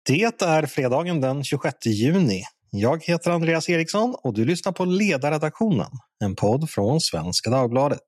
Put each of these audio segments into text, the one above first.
Det är fredagen den 26 juni. Jag heter Andreas Eriksson och du lyssnar på Ledarredaktionen, en podd från Svenska Dagbladet.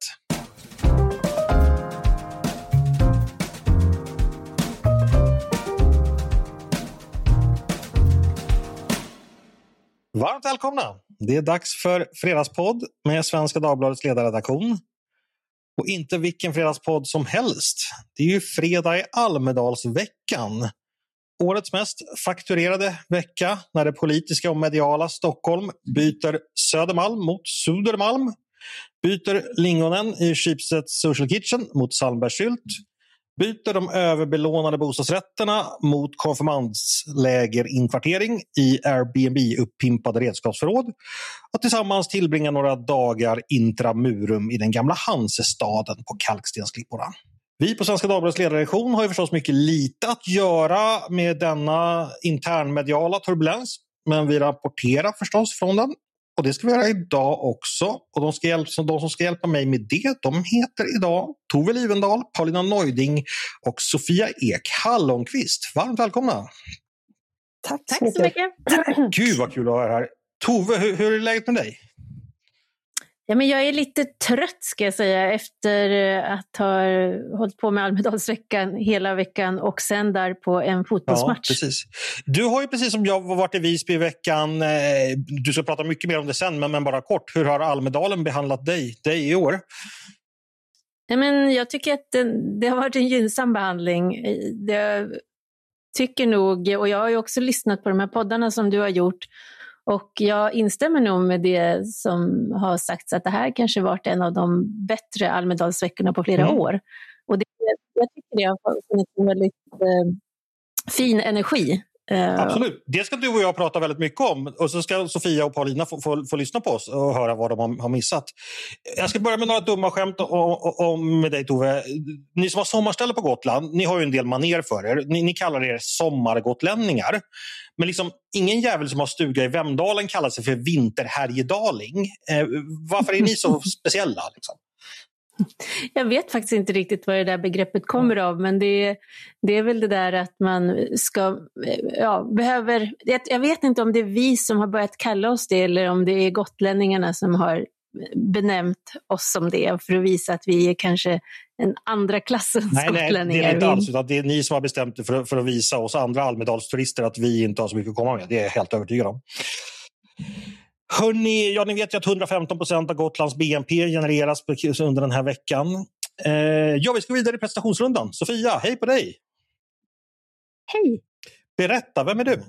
Varmt välkomna! Det är dags för fredagspodd med Svenska Dagbladets ledarredaktion. Och inte vilken fredagspodd som helst. Det är ju fredag i Almedalsveckan. Årets mest fakturerade vecka när det politiska och mediala Stockholm byter Södermalm mot Södermalm. Byter lingonen i Schibsted Social Kitchen mot Salmbergssylt. Byter de överbelånade bostadsrätterna mot konfirmandslägerinkvartering i Airbnb-uppimpade redskapsförråd och tillsammans tillbringa några dagar intramurum i den gamla Hansestaden på Kalkstensklipporna. Vi på Svenska Dagbladets ledarredaktion har ju förstås mycket lite att göra med denna internmediala turbulens, men vi rapporterar förstås från den. Och det ska vi göra idag också. Och de som ska hjälpa mig med det, de heter idag Tove Livendal, Paulina Neuding och Sofia Ek Hallonqvist. Varmt välkomna! Tack så mycket! Gud vad kul att ha er här. Tove, hur är läget med dig? Ja, men jag är lite trött ska jag säga efter att ha hållit på med Almedalsveckan hela veckan och sen där på en fotbollsmatch. Ja, precis. Du har ju precis som jag varit i Visby i veckan. Du ska prata mycket mer om det sen, men bara kort. Hur har Almedalen behandlat dig i år? Ja, men jag tycker att det har varit en gynnsam behandling. Jag tycker nog, och jag har ju också lyssnat på de här poddarna som du har gjort. Och jag instämmer nog med det som har sagts att det här kanske varit en av de bättre Almedalsveckorna på flera år. Och jag tycker det har funnits en väldigt fin energi. Absolut, det ska du och jag prata väldigt mycket om. Och så ska Sofia och Paulina få lyssna på oss och höra vad de har missat. Jag ska börja med några dumma skämt med dig Tove. Ni som har sommarställe på Gotland, ni har ju en del maner för er. Ni kallar er sommargotlänningar. Men liksom, ingen jävel som har stuga i Vemdalen kallar sig för vinterhärjedaling. Varför är ni så speciella liksom? Jag vet faktiskt inte riktigt vad det där begreppet kommer av, men det är väl det där att man ska, behöver, jag vet inte om det är vi som har börjat kalla oss det eller om det är gotlänningarna som har benämnt oss som det för att visa att vi är kanske en andra klassens gotlänningar. Nej, det är inte alls, utan det är ni som har bestämt det för att visa oss andra Almedalsturister att vi inte har så mycket att komma med. Det är jag helt övertygad om. Hörrni, ni vet ju att 115% av Gotlands BNP genereras under den här veckan. Vi ska vidare i prestationsrundan. Sofia, hej på dig! Hej! Berätta, vem är du?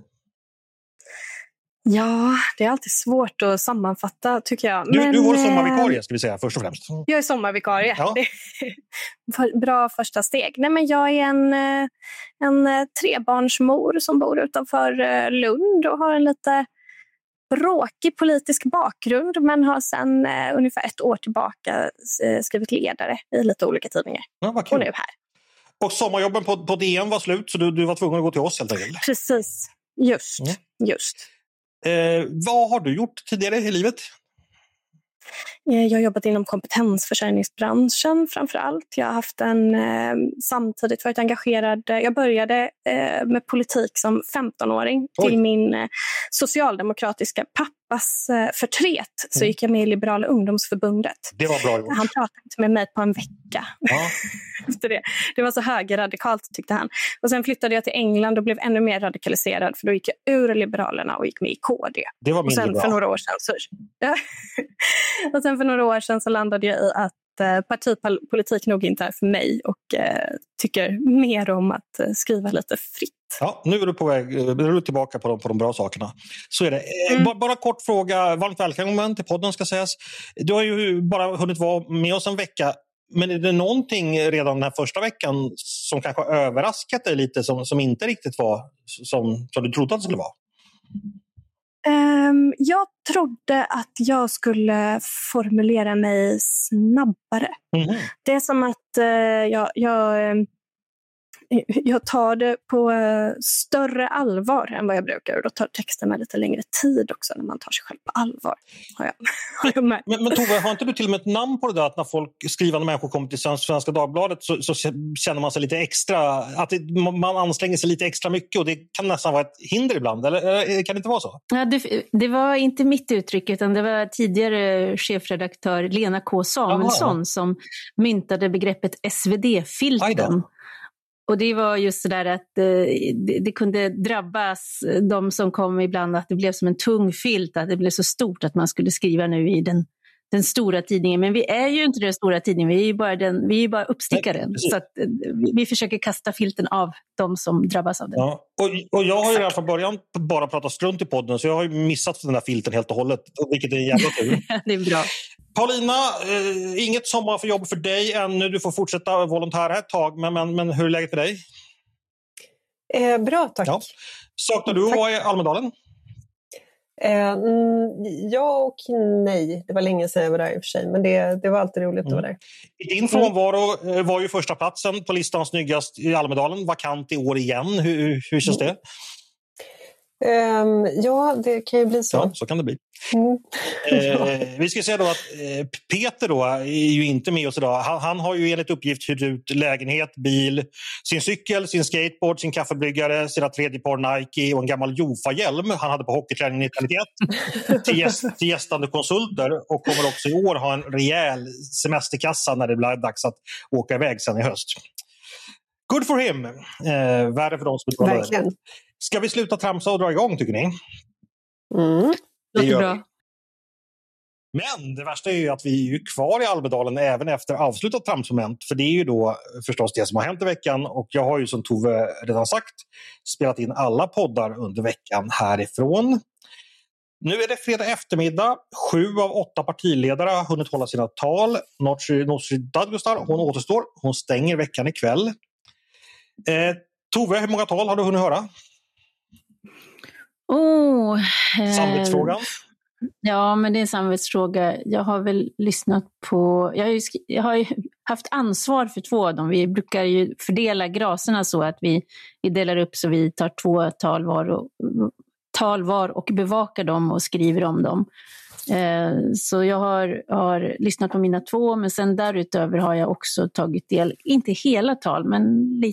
Ja, det är alltid svårt att sammanfatta tycker jag. Du var sommarvikarie ska vi säga först och främst. Jag är sommarvikarie. Ja. Bra första steg. Nej, men jag är en trebarnsmor som bor utanför Lund och har en lite bråkig politisk bakgrund men har sedan ungefär 1 år tillbaka skrivit ledare i lite olika tidningar. Ja, vad kul. Och nu här. Och sommarjobben på DN var slut så du var tvungen att gå till oss helt enkelt. Precis, just. Vad har du gjort tidigare i livet? Jag har jobbat inom kompetensförsörjningsbranschen framför allt. Jag har haft samtidigt varit engagerad. Jag började med politik som 15-åring till min socialdemokratiska pappas förtret. Så gick jag med i Liberala ungdomsförbundet. Det var bra gjort. Han pratade inte med mig på en vecka. Ja. Efter det. Det var så högerradikalt tyckte han. Och sen flyttade jag till England och blev ännu mer radikaliserad för då gick jag ur Liberalerna och gick med i KD. Det var mindre och sen bra. För några år sedan och sen för några år sedan så landade jag i att partipolitik nog inte är för mig och tycker mer om att skriva lite fritt. Ja, nu är du på väg, är du tillbaka på de bra sakerna. Så är det. Bara kort fråga, varmt välkommen till podden ska sägas. Du har ju bara hunnit vara med oss en vecka, men är det någonting redan den här första veckan som kanske har överraskat dig lite som inte riktigt var som du trodde att det skulle vara? Jag trodde att jag skulle formulera mig snabbare. Det är som att jag tar det på större allvar än vad jag brukar. Och då tar texten med lite längre tid också när man tar sig själv på allvar. Har jag märkt. Men Tove, har inte du till och med ett namn på det där att när skrivande människor kommer till Svenska Dagbladet så känner man sig lite extra, att man anstränger sig lite extra mycket och det kan nästan vara ett hinder ibland, eller kan det inte vara så? Ja, det var inte mitt uttryck utan det var tidigare chefredaktör Lena K. Samuelsson som myntade begreppet SvD-filten. Och det var just så där att det kunde drabbas de som kom ibland att det blev som en tung filt, att det blev så stort att man skulle skriva nu i den stora tidningen. Men vi är ju inte den stora tidningen, vi är ju bara uppstickaren. Nej, så att vi försöker kasta filten av de som drabbas av den. Ja. Och jag har ju redan från början bara pratat strunt i podden så jag har ju missat den där filten helt och hållet, vilket är jävla tur. Det är bra. Paulina, inget sommarjobb för dig ännu. Du får fortsätta volontära ett tag, men hur är läget för dig? Bra, tack. Ja. Saknar du att vara i Almedalen? Ja och nej. Det var länge sedan jag var där i och för sig, men det var alltid roligt att vara där. I din frånvaro var ju första platsen på listan snyggast i Almedalen. Vakant i år igen. Hur känns det? Ja, det kan ju bli så. Ja, så kan det bli. Vi ska säga då att Peter då är ju inte med oss idag. Han har ju enligt uppgift hyrt ut lägenhet, bil, sin cykel, sin skateboard, sin kaffebryggare, sina 3D par Nike och en gammal Jofa-hjälm han hade på hockeyträningen 1991 till gästande konsulter och kommer också i år ha en rejäl semesterkassa när det blir dags att åka iväg sen i höst. Good for him! Värre för de som betalar. Verkligen. Ska vi sluta tramsa och dra igång, tycker ni? Det gör bra. Men det värsta är ju att vi är ju kvar i Almedalen även efter avslutat tramsmoment. För det är ju då förstås det som har hänt i veckan. Och jag har ju som Tove redan sagt spelat in alla poddar under veckan härifrån. Nu är det fredag eftermiddag. 7 av 8 partiledare har hunnit hålla sina tal. Nooshi Dadgostar, hon återstår. Hon stänger veckan ikväll. Tove, hur många tal har du hunnit höra? Samvetsfrågan? Ja, men det är en samvetsfråga. Jag har väl lyssnat på... Jag har ju haft ansvar för 2 av dem. Vi brukar ju fördela graserna så att vi delar upp så vi tar 2 tal var och bevakar dem och skriver om dem. Så jag har lyssnat på mina 2, men sen därutöver har jag också tagit del, inte hela tal, men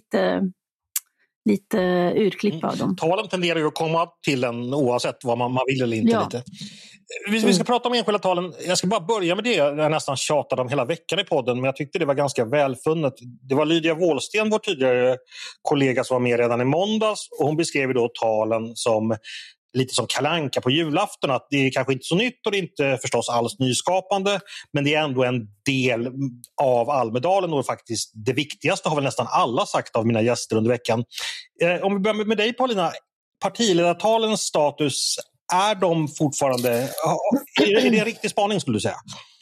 lite urklipp av dem. Talen tenderar ju att komma till en oavsett vad man vill eller inte. Ja. Lite. Vi ska prata om enskilda talen. Jag ska bara börja med det. Jag nästan tjatade om hela veckan i podden, men jag tyckte det var ganska välfunnet. Det var Lydia Wåhlsten, vår tidigare kollega, som var med redan i måndags, och hon beskrev då talen som lite som Kalle Anka på julafton, att det är kanske inte så nytt och det är inte förstås alls nyskapande, men det är ändå en del av Almedalen och faktiskt det viktigaste har väl nästan alla sagt av mina gäster under veckan. Om vi börjar med dig, Paulina, partiledartalens status, är de fortfarande, är det en riktig spaning skulle du säga?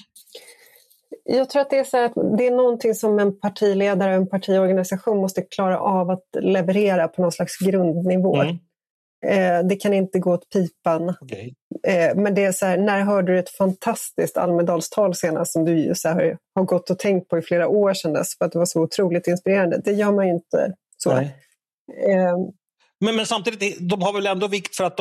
Jag tror att det är så här att det är någonting som en partiledare och en partiorganisation måste klara av att leverera på någon slags grundnivå. Det kan inte gå åt pipan. Okay. Men det är så här, när hörde du ett fantastiskt Almedalstal senast som du så här har gått och tänkt på i flera år sedan dess för att det var så otroligt inspirerande? Det gör man ju inte så. Men samtidigt, de har väl ändå vikt för att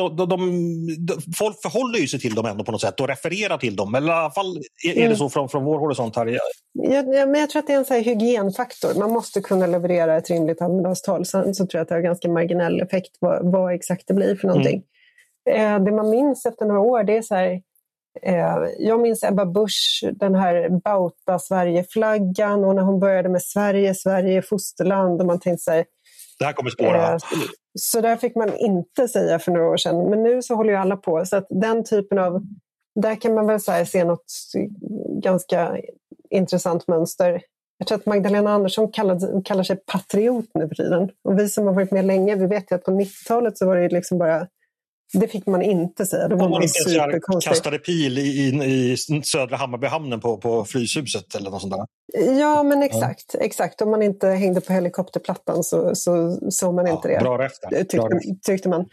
folk förhåller ju sig till dem ändå på något sätt och refererar till dem. Eller i alla fall är det så från vår horisont här. Men jag tror att det är en så här hygienfaktor. Man måste kunna leverera ett rimligt Almedalstal. Sen så tror jag att det har ganska marginell effekt vad exakt det blir för någonting. Det man minns efter några år, det är så här... jag minns Ebba Busch, den här Bauta Sverige-flaggan, och när hon började med Sverige fosterland, och man tänkte så här... Det här kommer spåra. Så där fick man inte säga för några år sedan. Men nu så håller ju alla på. Så att den typen av... Där kan man väl se något ganska intressant mönster. Jag tror att Magdalena Andersson kallar sig patriot nu för tiden. Och vi som har varit med länge, vi vet ju att på 90-talet så var det liksom bara... Det fick man inte säga. Då var man inte kastade pil i södra Hammarbyhamnen på Fryshuset eller något sånt där. Ja, men exakt. Om man inte hängde på helikopterplattan så såg man inte det. Bra efter. Tyckte man.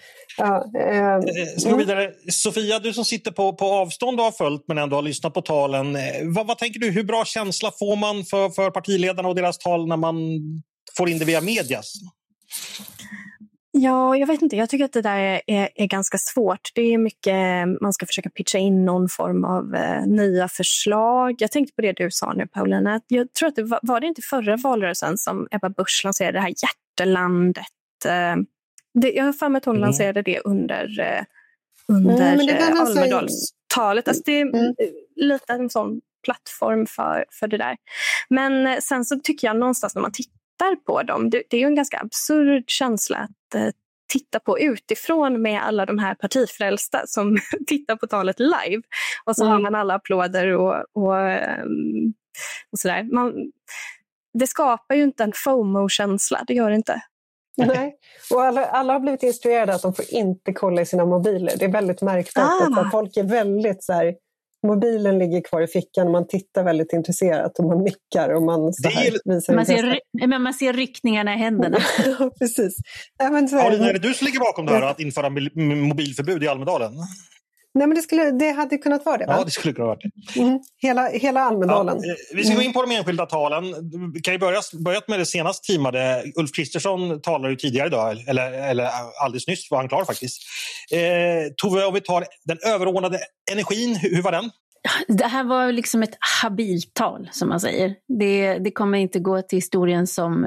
Ska vi vidare. Sofia, du som sitter på avstånd och har följt men ändå har lyssnat på talen. Vad tänker du, hur bra känsla får man för partiledarna och deras tal när man får in det via medias? Ja, jag vet inte. Jag tycker att det där är ganska svårt. Det är mycket, man ska försöka pitcha in någon form av nya förslag. Jag tänkte på det du sa nu, Paulina. Jag tror att det var det inte förra valrörelsen som Ebba Busch lanserade det här hjärtelandet. Jag har för mig att hon lanserade det under Almedalstalet. Alltså det är lite en sån plattform för det där. Men sen så tycker jag någonstans när man tittar på dem, det är ju en ganska absurd känsla att titta på utifrån med alla de här partifrälsta som tittar på talet live. Och så har man alla applåder och sådär. Det skapar ju inte en FOMO-känsla, det gör det inte. Nej, och alla har blivit instruerade att de får inte kolla i sina mobiler. Det är väldigt märkbart att folk är väldigt så här, mobilen ligger kvar i fickan och man tittar väldigt intresserat och man nickar och man så här visar man ser ryckningarna i händerna. Ja, precis. Nej, men så är det du som ligger bakom det här att införa mobilförbud i Almedalen? Nej, men det hade kunnat vara det, va? Ja, det skulle kunna vara det. Hela Almedalen. Ja, vi ska gå in på de enskilda talen. Vi kan ju börja med det senast teamade. Ulf Kristersson talade ju tidigare idag, eller alldeles nyss var han klar faktiskt. Tove, om vi tar den överordnade energin, hur var den? Det här var liksom ett habilt tal, som man säger. Det kommer inte gå till historien som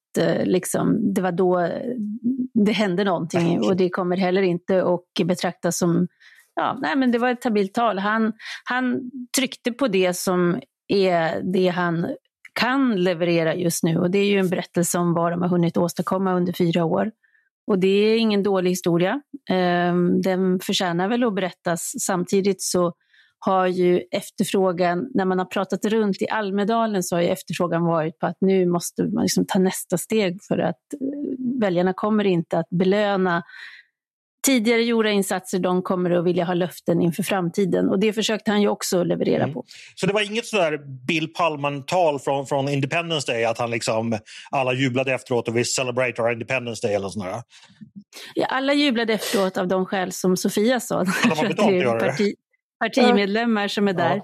det var då det hände någonting, och det kommer heller inte att betraktas som men det var ett habilt tal. Han tryckte på det som är det han kan leverera just nu, och det är ju en berättelse om vad de har hunnit åstadkomma under 4 år. Och det är ingen dålig historia. Den förtjänar väl att berättas. Samtidigt så har ju efterfrågan, när man har pratat runt i Almedalen, så har ju efterfrågan varit på att nu måste man liksom ta nästa steg, för att väljarna kommer inte att belöna tidigare gjorda insatser, de kommer att vilja ha löften inför framtiden. Och det försökte han ju också leverera på. Så det var inget sådär Bill Pullman-tal från Independence Day, att han liksom, alla jublade efteråt och vi celebrate our Independence Day eller sådär? Ja, alla jublade efteråt av de skäl som Sofia sa. De har betalt partimedlemmar som är där.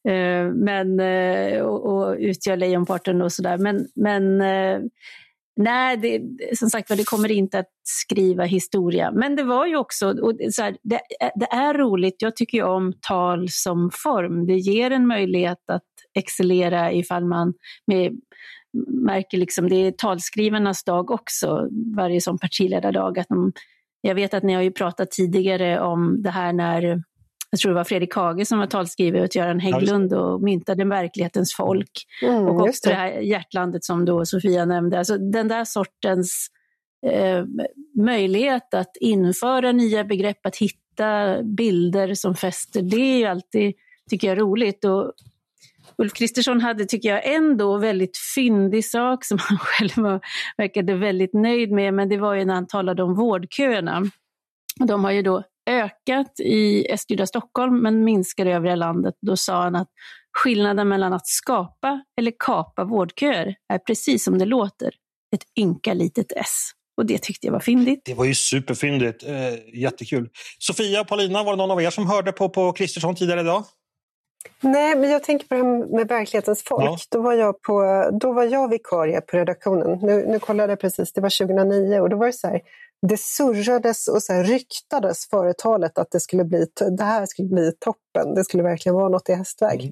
Och utgör lejonparten och sådär. Men nej, som sagt, det kommer inte att skriva historia. Men det var ju också, det är roligt, jag tycker ju om tal som form. Det ger en möjlighet att excellera ifall man märker liksom, det är talskrivarnas dag också, varje som partiledardag. Jag vet att ni har ju pratat tidigare om det här när, jag tror det var Fredrik Hage som var talskrivare åt Göran Hägglund och myntade verklighetens folk. Och också det här hjärtlandet som då Sofia nämnde. Alltså den där sortens möjlighet att införa nya begrepp, att hitta bilder som fäster, det är ju alltid, tycker jag, roligt. Och Ulf Kristersson hade, tycker jag, ändå väldigt fyndig sak som han själv verkade väldigt nöjd med. Men det var ju när han talade om vårdköerna. De har ju då ökat i Eststyrda Stockholm men minskar i övriga landet. Då sa han att skillnaden mellan att skapa eller kapa vårdköer är precis som det låter, ett ynka litet S. Och det tyckte jag var fyndigt. Det var ju superfyndigt, jättekul. Sofia och Paulina, var det någon av er som hörde på Kristersson tidigare idag? Nej, men jag tänker på det här med verklighetens folk. Ja. Då var jag vikarie på redaktionen. Nu kollade jag precis, det var 2009 och då var det så här, det surrades och så här ryktades före talet att det här skulle bli toppen. Det skulle verkligen vara något i hästväg.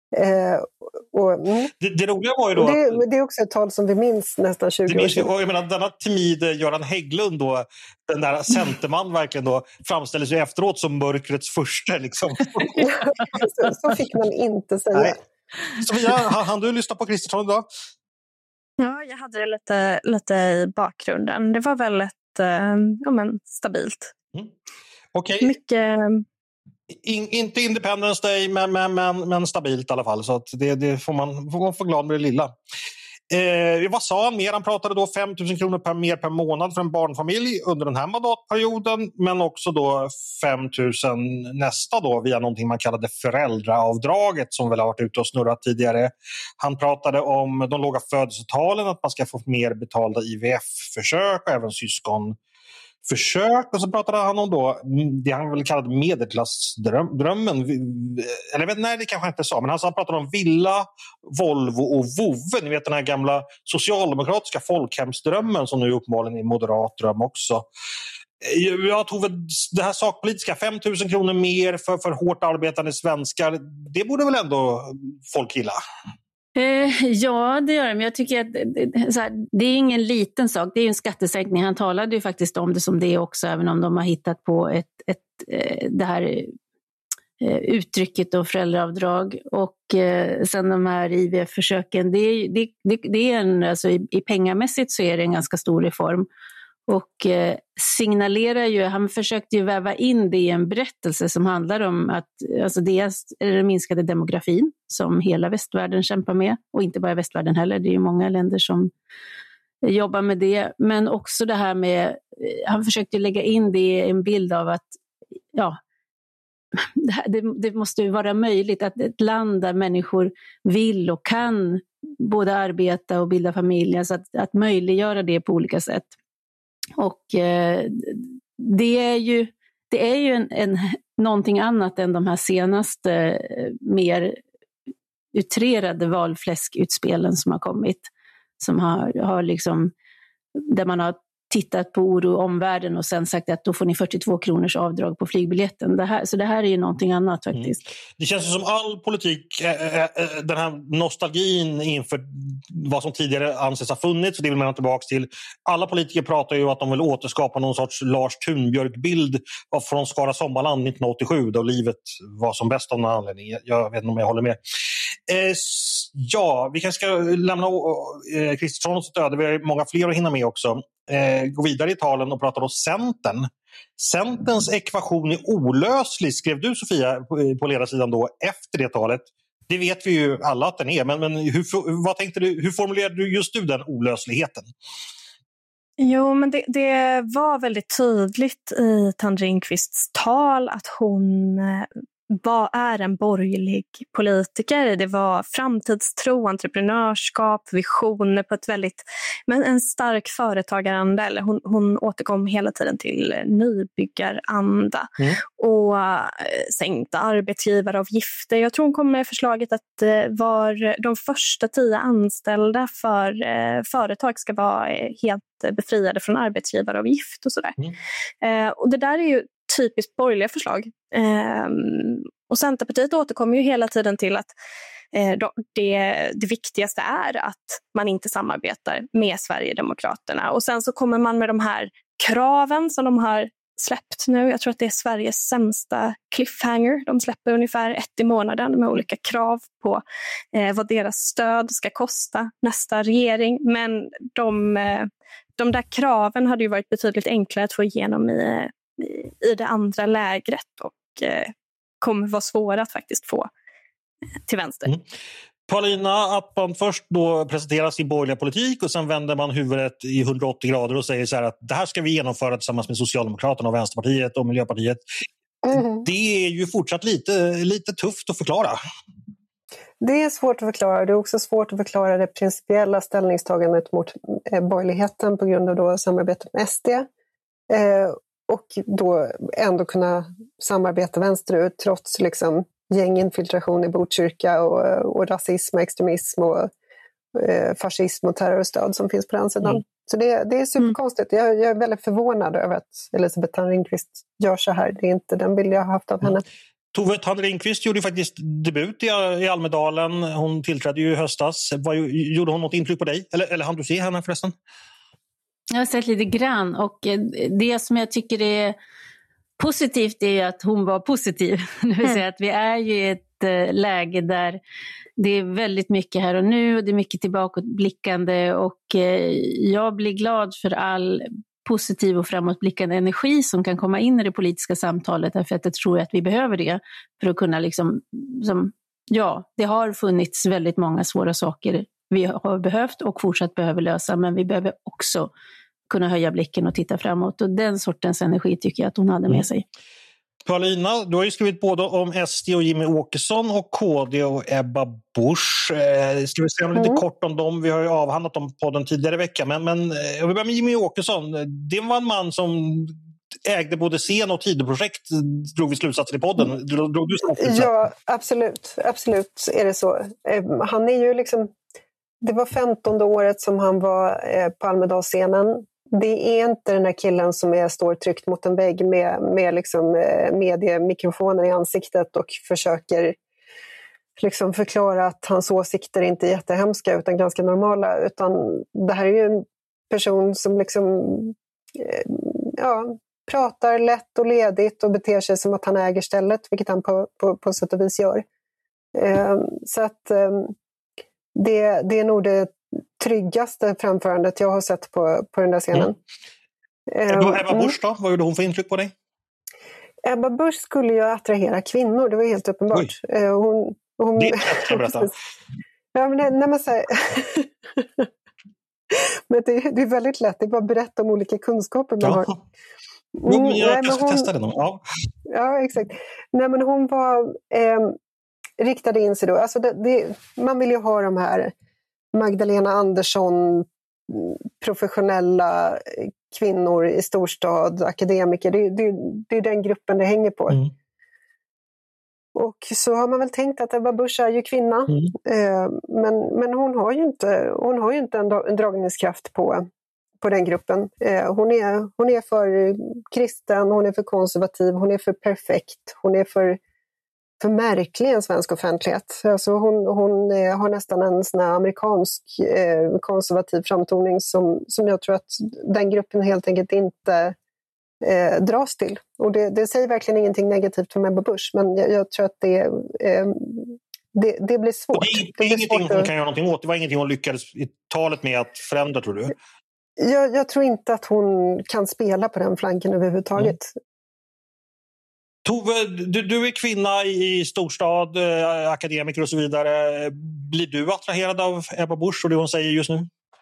Det roliga var ju då det är också ett tal som vi minns nästan 20 år sedan. Jag menar, denna timid Göran Hägglund då, den där centerman verkligen då, framställdes ju efteråt som mörkrets första liksom. så fick man inte säga. Nej. Sofia, hann du lyssna på Kristersson idag? Ja, jag hade det lite i bakgrunden. Det var väldigt stabilt. Okej. Mycket... Inte Independence Day, men stabilt i alla fall. Så att det får man få glad med det lilla. Vad sa han mer? Han pratade då 5 000 kronor mer per månad för en barnfamilj under den här mandatperioden. Men också då 5 000 nästa då via någonting man kallade föräldraavdraget som väl har varit ute och snurrat tidigare. Han pratade om de låga födelsetalen, att man ska få mer betalda IVF-försök och även försök, och så pratade han om då det han väl kallade medelklassdrömmen. Eller jag vet, nej, det kanske inte sa, men han pratade om villa, Volvo och vovve. Ni vet den här gamla socialdemokratiska folkhemsdrömmen som nu uppenbarligen är moderat dröm också. Jag tror väl det här sakpolitiska 5 000 kronor mer för hårt arbetande svenskar, det borde väl ändå folk gilla? Ja, det gör det. Men jag tycker att det är ingen liten sak. Det är en skattesänkning. Han talade ju faktiskt om det som det också, även om de har hittat på det här uttrycket och föräldraavdrag. Och sen de här IVF-försöken. Det är alltså i pengamässigt så är det en ganska stor reform. Och signalerar ju, han försökte ju väva in det i en berättelse som handlar om att alltså dels är det minskade demografin som hela västvärlden kämpar med, och inte bara västvärlden heller, det är ju många länder som jobbar med det, men också det här med, han försökte lägga in det i en bild av att det måste ju vara möjligt att ett land där människor vill och kan både arbeta och bilda familj, alltså att möjliggöra det på olika sätt. Och det är ju någonting annat än de här senaste mer utrerade valfläskutspelen som har kommit, som har liksom, där man har tittat på oro i omvärlden och sen sagt att då får ni 42 kronors avdrag på flygbiljetten. Så det här är ju någonting annat faktiskt. Det känns som all politik, den här nostalgin inför vad som tidigare anses ha funnits, och det vill man tillbaka till. Alla politiker pratar ju att de vill återskapa någon sorts Lars Thunbjörk-bild från Skara Sommarland 1987, då livet var som bäst av någon anledning. Jag vet inte om jag håller med. Vi kanske ska lämna Kristersson och stöd. Vi har många fler att hinna med också. Gå vidare i talen och prata om Centern. Centerns ekvation är olöslig, skrev du, Sofia, på ledarsidan då efter det talet. Det vet vi ju alla att den är, men vad tänkte du, hur formulerade du just den olösligheten? Jo, men det var väldigt tydligt i Tandra Inkvists tal att hon är en borgerlig politiker. Det var framtidstro, entreprenörskap, visioner på en stark företagaranda. Hon återkom hela tiden till nybyggaranda och sänkta arbetsgivaravgifter. Jag tror hon kom med förslaget att de första 10 anställda för företag ska vara helt befriade från arbetsgivaravgift och sådär. Och det där är ju typiskt borgerliga förslag. Och Centerpartiet återkommer ju hela tiden till att det viktigaste är att man inte samarbetar med Sverigedemokraterna. Och sen så kommer man med de här kraven som de har släppt nu. Jag tror att det är Sveriges sämsta cliffhanger. De släpper ungefär 1 i månaden med olika krav på vad deras stöd ska kosta nästa regering. Men de där kraven hade ju varit betydligt enklare att få igenom i det andra lägret och kommer vara svåra att faktiskt få till vänster. Paulina, att man först då presenterar sin borgerliga politik och sen vänder man huvudet i 180 grader och säger så här att det här ska vi genomföra tillsammans med Socialdemokraterna och Vänsterpartiet och Miljöpartiet. Det är ju fortsatt lite tufft att förklara. Det är svårt att förklara. Det är också svårt att förklara det principiella ställningstagandet mot borgerligheten på grund av då samarbetet med SD. Och då ändå kunna samarbeta vänsterut trots liksom gänginfiltration i Botkyrka och rasism, extremism och fascism och terrorstöd som finns på den sidan. Så det är superkonstigt. Jag är väldigt förvånad över att Elisabeth Thand Ringqvist gör så här. Det är inte den bild jag har haft av henne. Tove Thand Ringqvist gjorde faktiskt debut i Almedalen. Hon tillträdde ju i höstas. Gjorde hon något intryck på dig? Eller hann du se henne förresten? Jag har sett lite grann, och det som jag tycker är positivt är att hon var positiv. Det vill säga att vi är ju i ett läge där det är väldigt mycket här och nu och det är mycket tillbakablickande, och jag blir glad för all positiv och framåtblickande energi som kan komma in i det politiska samtalet, därför att jag tror att vi behöver det för att kunna det har funnits väldigt många svåra saker vi har behövt och fortsatt behöver lösa, men vi behöver också kunna höja blicken och titta framåt, och den sortens energi tycker jag att hon hade med sig. Paulina, du har ju skrivit både om SD och Jimmy Åkesson och KD och Ebba Busch. Ska vi säga lite kort om dem? Vi har ju avhandlat dem på den tidigare veckan. Men jag vill börja med Jimmy Åkesson. Det var en man som ägde både scen- och Tidöprojekt, drog vi slutsatser i podden. Drog du slutsatser? Ja, absolut är det så. Han är ju liksom, det var 15:e året som han var på Almedalsscenen. Det är inte den där killen som står tryckt mot en vägg med liksom, mediemikrofoner i ansiktet och försöker liksom förklara att hans åsikter inte är jättehemska utan ganska normala. Utan det här är ju en person som liksom, pratar lätt och ledigt och beter sig som att han äger stället, vilket han på sätt och vis gör. Så att det är nog det tryggaste framförandet jag har sett på den där scenen. Ebba Busch då? Vad gjorde hon för intryck på dig? Ebba Busch skulle ju attrahera kvinnor, det var helt uppenbart. Hon, det kan jag berätta. Ja, men nej, men så här, men det är väldigt lätt, det är bara att berätta om olika kunskaper man har. Jag ska testa det då. Ja, exakt. Nej, men hon var riktade in sig då. Alltså man vill ju ha de här Magdalena Andersson, professionella kvinnor i storstad, akademiker. Det är den gruppen det hänger på. Och så har man väl tänkt att Ebba Busch är ju kvinna. Men hon har ju inte en dragningskraft på den gruppen. Hon är för kristen, hon är för konservativ, hon är för perfekt, hon är för märklig en svensk offentlighet. Alltså hon har nästan en sån här amerikansk konservativ framtoning som jag tror att den gruppen helt enkelt inte dras till. Och det säger verkligen ingenting negativt om Ebba Busch, men jag tror att det blir svårt. Och det är ingenting hon kan göra någonting åt. Det var ingenting hon lyckades i talet med att förändra, tror du? Jag tror inte att hon kan spela på den flanken överhuvudtaget. Tove, du är kvinna i storstad, akademiker och så vidare. Blir du attraherad av Ebba Busch och det hon säger just nu?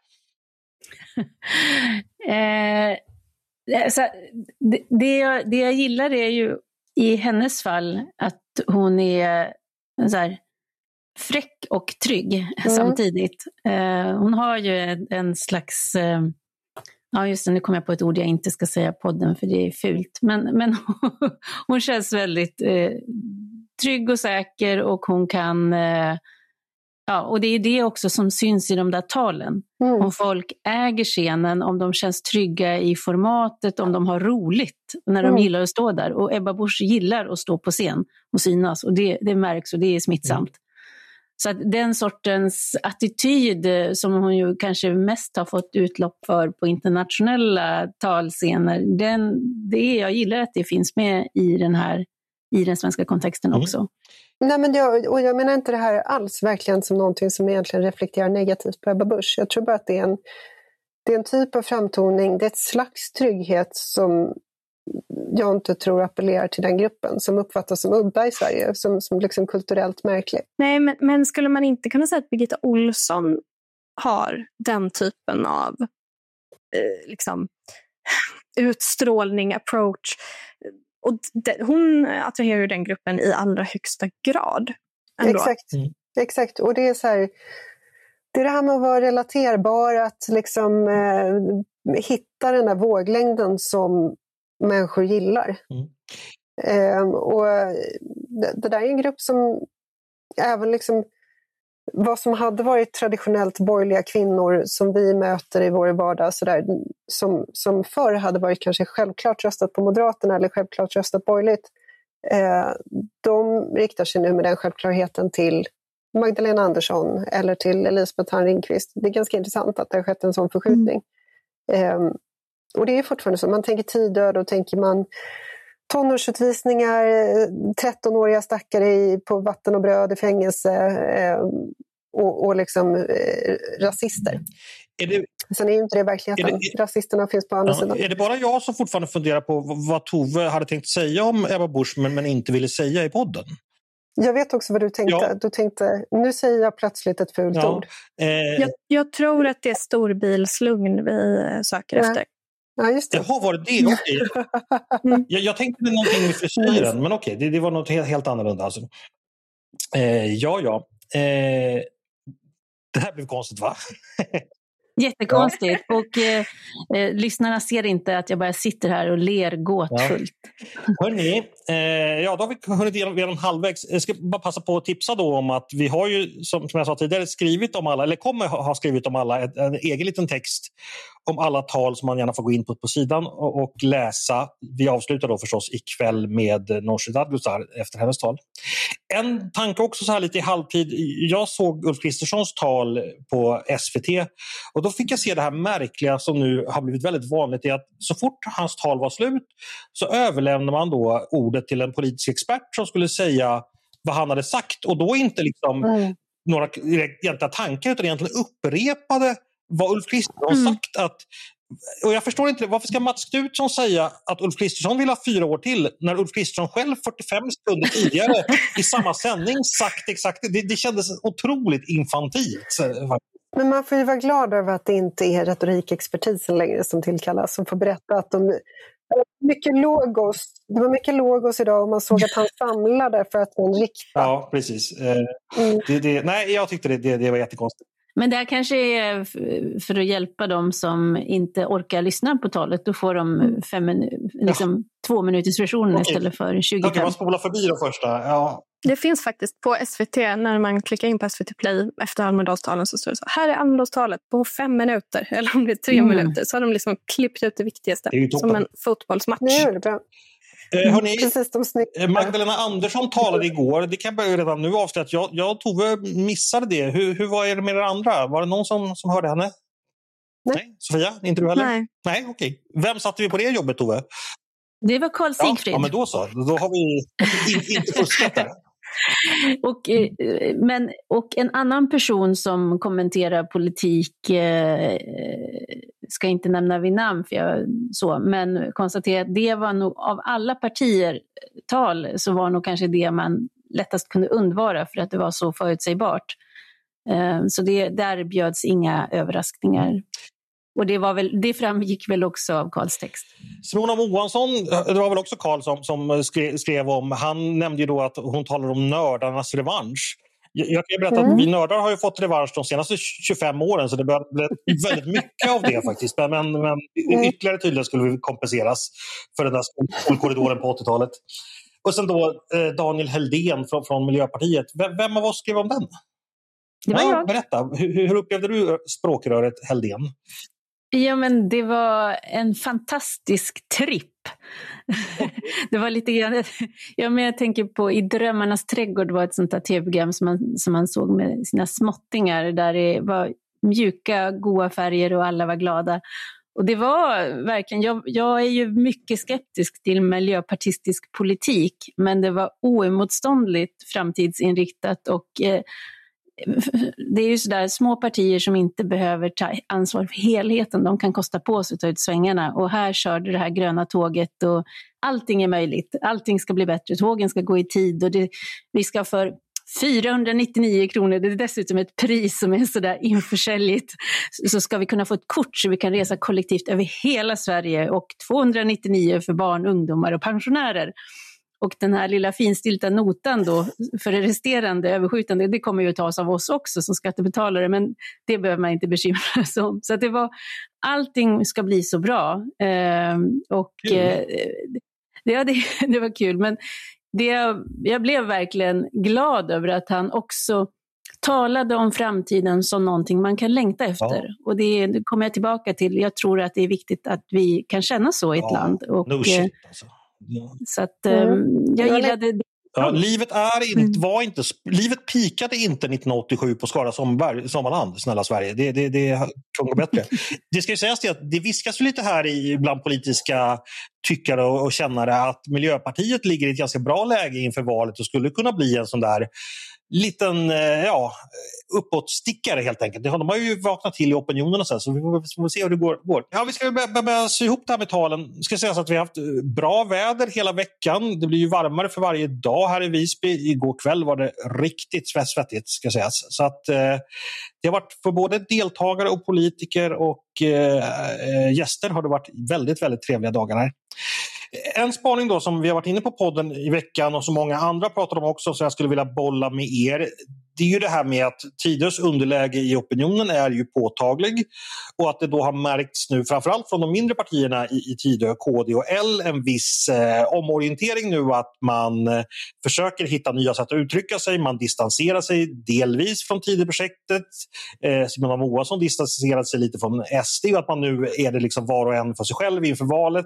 Det jag gillar är ju i hennes fall att hon är så här fräck och trygg samtidigt. Hon har ju en slags... Ja, just det, nu kommer jag på ett ord jag inte ska säga podden för det är fult. Men hon känns väldigt trygg och säker och hon kan... och det är det också som syns i de där talen. Om folk äger scenen, om de känns trygga i formatet, om de har roligt när de gillar att stå där. Och Ebba Busch gillar att stå på scen och synas och det märks och det är smittsamt. Så att den sortens attityd som hon ju kanske mest har fått utlopp för på internationella talscener, jag gillar att det finns med i den svenska kontexten också. Nej, men jag menar inte det här alls verkligen som någonting som egentligen reflekterar negativt på Ebba Busch. Jag tror bara att det är en typ av framtoning, det är ett slags trygghet som jag inte tror appellerar till den gruppen, som uppfattas som udda i Sverige, som liksom kulturellt märklig. Nej, men skulle man inte kunna säga att Birgitta Olsson har den typen av liksom utstrålning, approach? Och hon attraherar ju den gruppen i allra högsta grad. Ändå. Exakt. Och det är så här, det är det här med att vara relaterbar, att liksom hitta den där våglängden som människor gillar. Och det där är en grupp som även liksom vad som hade varit traditionellt borgerliga kvinnor som vi möter i vår vardag så där, som förr hade varit kanske självklart röstat på Moderaterna eller självklart röstat borgerligt, de riktar sig nu med den självklarheten till Magdalena Andersson eller till Elisabeth Hahn Ringqvist. Det är ganska intressant att det har skett en sån förskjutning. Och det är fortfarande så, man tänker Tidö, då tänker man tonårsutvisningar, 13-åriga stackare på vatten och bröd i fängelse och liksom rasister. Sen är ju inte det verkligheten. Rasisterna finns på andra sidan. Är det bara jag som fortfarande funderar på vad Tove hade tänkt säga om Ebba Busch men inte ville säga i podden? Jag vet också vad du tänkte. Ja. Du tänkte, nu säger jag plötsligt ett fult ord. Jag tror att det är storbilslugn vi söker efter. Ja, just det. Jaha, var det det? Okay. Jag tänkte någonting med frisyren, men okej, det var något helt annorlunda. Alltså. Det här blev konstigt, va? Jättekonstigt. Och lyssnarna ser inte att jag bara sitter här och ler gåtfullt. Ja. Hörrni, då har vi hunnit igenom halvvägs. Jag ska bara passa på att tipsa då om att vi har ju, som jag sa tidigare, skrivit om alla, eller kommer ha skrivit om alla, en egen liten text om alla tal som man gärna får gå in på sidan och läsa. Vi avslutar då förstås ikväll med Nooshi Dadgostar efter hennes tal. En tanke också så här lite i halvtid. Jag såg Ulf Kristerssons tal på SVT och då fick jag se det här märkliga som nu har blivit väldigt vanligt, är att så fort hans tal var slut så överlämnar man då ordet till en politisk expert som skulle säga vad han hade sagt, och då inte liksom några egentliga tankar utan egentligen upprepade vad Ulf Kristersson sagt. Och jag förstår inte, varför ska Mats Knutsson säga att Ulf Kristersson vill ha 4 år till när Ulf Kristersson själv 45 sekunder tidigare i samma sändning sagt exakt det kändes otroligt infantilt. Men man får ju vara glad över att det inte är retorikexpertisen längre som tillkallas som får berätta att det var mycket logos idag och man såg att han samlade för att man riktade. Ja, precis. Nej, jag tyckte det var jättekonstigt. Men det här kanske är för att hjälpa dem som inte orkar lyssna på talet. Då får de 2 minuters versionen istället för 25. Okej, man spolar förbi de första. Ja. Det finns faktiskt på SVT, när man klickar in på SVT Play efter Almedalstalen så står det så här är Almedalstalet på 5 minuter, eller om det är 3 minuter, så har de liksom klippt ut det viktigaste, som en fotbollsmatch. Det är bra. Hörrni, Precis, Magdalena Andersson talade igår, det kan jag börja redan nu avslöja att jag och Tove missade det. Hur var det med er andra? Var det någon som hörde henne? Nej. Sofia, inte du heller? Nej, okej. Vem satte vi på det jobbet, Tove? Det var Carl Sigfrid. Ja, men då så. Då har vi inte fuskat där. Och en annan person som kommenterar politik, ska inte nämna vid namn men konstaterar att det var nog av alla partier tal så var nog kanske det man lättast kunde undvara för att det var så förutsägbart. Så där bjöds inga överraskningar. Och det framgick väl också av Karls text. Simona Moansson, det var väl också Karl som skrev om, han nämnde ju då att hon talar om nördarnas revansch. Jag kan berätta att vi nördar har ju fått revansch de senaste 25 åren, så det börjar bli väldigt mycket av det faktiskt. Men ytterligare tydligen skulle vi kompenseras för den där skolkorridoren på 80-talet. Och sen då Daniel Heldén från Miljöpartiet. Vem av oss skrev om den? Det var jag. Berätta, hur upplevde du språkröret Heldén? Ja, men det var en fantastisk tripp. Det var lite grann, men jag tänker på I drömmarnas trädgård var ett sånt där tv-program som man såg med sina småttingar där det var mjuka, goda färger och alla var glada. Och det var verkligen, jag är ju mycket skeptisk till miljöpartistisk politik, men det var oemotståndligt framtidsinriktat och det är ju sådär små partier som inte behöver ta ansvar för helheten, de kan kosta på sig att ta ut svängarna, och här körde det här gröna tåget och allting är möjligt, allting ska bli bättre, tågen ska gå i tid och vi ska för 499 kronor, det är dessutom ett pris som är sådär införsäljligt, så ska vi kunna få ett kort så vi kan resa kollektivt över hela Sverige, och 299 för barn, ungdomar och pensionärer. Och den här lilla finstilta notan då för det resterande överskjutande, det kommer ju att tas av oss också som skattebetalare, men det behöver man inte bekymra sig om. Så att allting ska bli så bra. Det var kul, men jag blev verkligen glad över att han också talade om framtiden som någonting man kan längta efter. Ja. Och det kommer jag tillbaka till. Jag tror att det är viktigt att vi kan känna så i ett land. Och, no shit, alltså. Så att jag gillade det. Ja, livet pikade inte 1987 på Skara sommarland, snälla Sverige. Det kan gå bättre. Det ska ju sägas att det viskas lite här bland politiska tyckare och kännare att Miljöpartiet ligger i ett ganska bra läge inför valet och skulle kunna bli en sån där liten uppåtstickare helt enkelt. De har ju vaknat till i opinionen och så vi får se hur det går. Ja, vi ska börja sy ihop det här med talen. Det ska sägas att vi har haft bra väder hela veckan. Det blir ju varmare för varje dag här i Visby. Igår kväll var det riktigt svettigt ska sägas. Så att det har varit för både deltagare och politiker och gäster har det varit väldigt, väldigt trevliga dagar här. En spaning då som vi har varit inne på podden i veckan och som många andra pratar om också, så jag skulle vilja bolla med er, det är ju det här med att Tidös underläge i opinionen är ju påtaglig och att det då har märkts nu framförallt från de mindre partierna i Tidö, KD och L en viss omorientering nu, att man försöker hitta nya sätt att uttrycka sig, man distanserar sig delvis från Tidö-projektet, Simon af Moason distanserar sig lite från SD och att man nu är det liksom var och en för sig själv inför valet.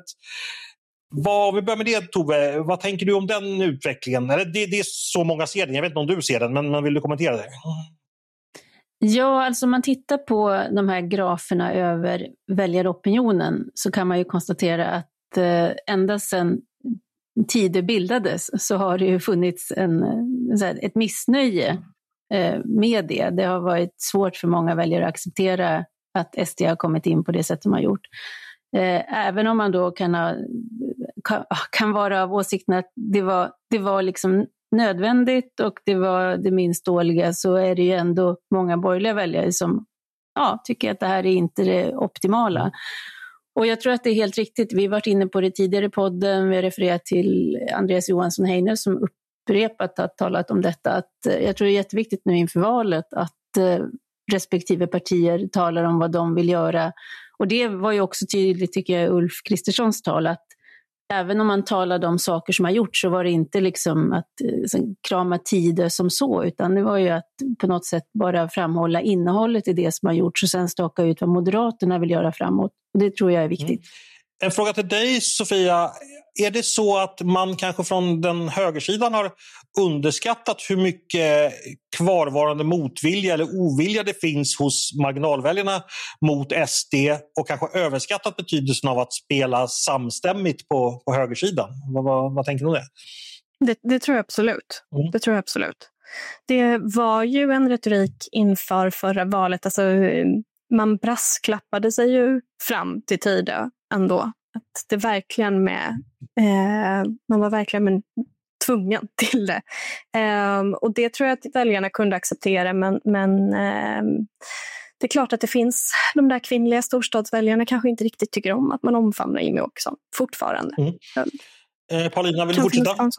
Vi börjar med det, Tove. Vad tänker du om den utvecklingen? Eller det är så många ser den. Jag vet inte om du ser den, men vill du kommentera det? Ja, alltså om man tittar på de här graferna över väljaropinionen så kan man ju konstatera att ända sedan Tidö bildades så har det ju funnits ett missnöje med det. Det har varit svårt för många väljare att acceptera att SD har kommit in på det sätt som har gjort. Även om man då kan vara av åsikten att det var liksom nödvändigt och det var det minst dåliga, så är det ju ändå många borgerliga väljare som tycker att det här är inte det optimala. Och jag tror att det är helt riktigt. Vi har varit inne på det tidigare i podden. Vi har refererat till Andreas Johansson Heiner som upprepat har talat om detta. Att jag tror det är jätteviktigt nu inför valet att respektive partier talar om vad de vill göra. Och det var ju också tydligt, tycker jag, Ulf Kristerssons tal, att även om man talade om saker som har gjorts så var det inte liksom att krama Tidö som så, utan det var ju att på något sätt bara framhålla innehållet i det som har gjorts och sen staka ut vad Moderaterna vill göra framåt. Och det tror jag är viktigt. En fråga till dig, Sofia. Är det så att man kanske från den högersidan har underskattat hur mycket kvarvarande motvilja eller ovilja det finns hos marginalväljarna mot SD och kanske överskattat betydelsen av att spela samstämmigt på högersidan? Vad tänker du om det? Det tror jag absolut. Det tror jag absolut. Det var ju en retorik inför förra valet. Alltså, man brasklappade sig ju fram till Tidö ändå. Att det verkligen man var verkligen tvungen till det. Och det tror jag att väljarna kunde acceptera, men det är klart att det finns de där kvinnliga storstadsväljarna kanske inte riktigt tycker om att man omfamnar Jimmie Åkesson fortfarande. Paulina, vill du fortsätta?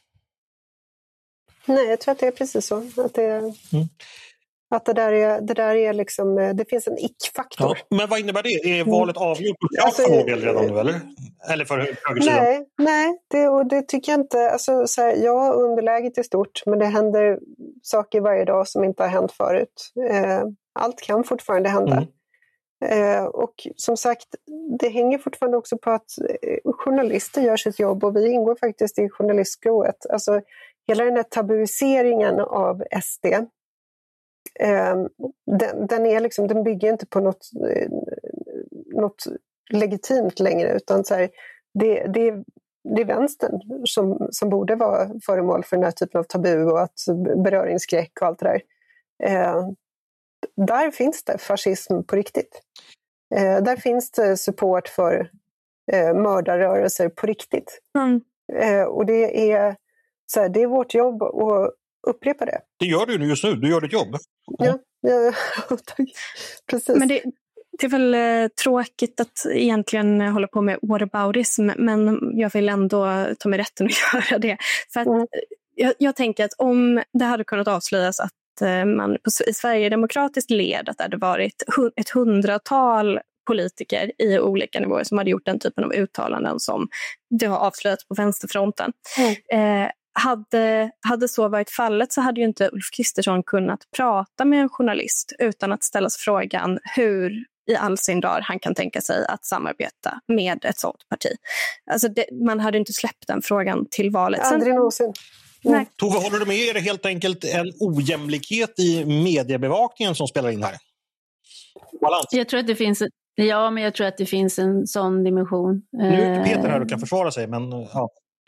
Nej, jag tror att det är precis så. Att det där är liksom, det finns en ick-faktor. Ja, men vad innebär det? Är valet avgjort på KD redan nu, eller? Eller för högersidan? Nej, det tycker jag inte. Alltså, underläget är stort, men det händer saker varje dag som inte har hänt förut. Allt kan fortfarande hända. Och som sagt, det hänger fortfarande också på att journalister gör sitt jobb, och vi ingår faktiskt i journalistskrået. Alltså, hela den här tabuiseringen av SD, den bygger inte på något legitimt längre, utan så här, det är vänstern som borde vara föremål för den här typen av tabu och att beröringsskräck och allt det där. Där finns det fascism på riktigt. Där finns det support för mördarrörelser på riktigt. Och det är vårt jobb att upprepa det. Det gör du just nu, du gör ditt jobb. Ja, tack. Precis. Men det är väl tråkigt att egentligen hålla på med whataboutism, men jag vill ändå ta mig rätten att göra det. För att jag tänker att om det hade kunnat avslöjas att man i Sverigedemokratiskt led att det hade varit ett 100-tal politiker i olika nivåer som hade gjort den typen av uttalanden som det har avslöjats på vänsterfronten. Hade så varit fallet så hade ju inte Ulf Kristersson kunnat prata med en journalist utan att ställa sig frågan hur i all sin dag han kan tänka sig att samarbeta med ett sådant parti. Alltså man hade inte släppt den frågan till valet. Aldrig någonsin. Nej. Tove, håller du med? Är det helt enkelt en ojämlikhet i mediebevakningen som spelar in här? Balans. Jag tror att det finns men jag tror att det finns en sån dimension. Nu är Peter här och kan försvara sig, men ja.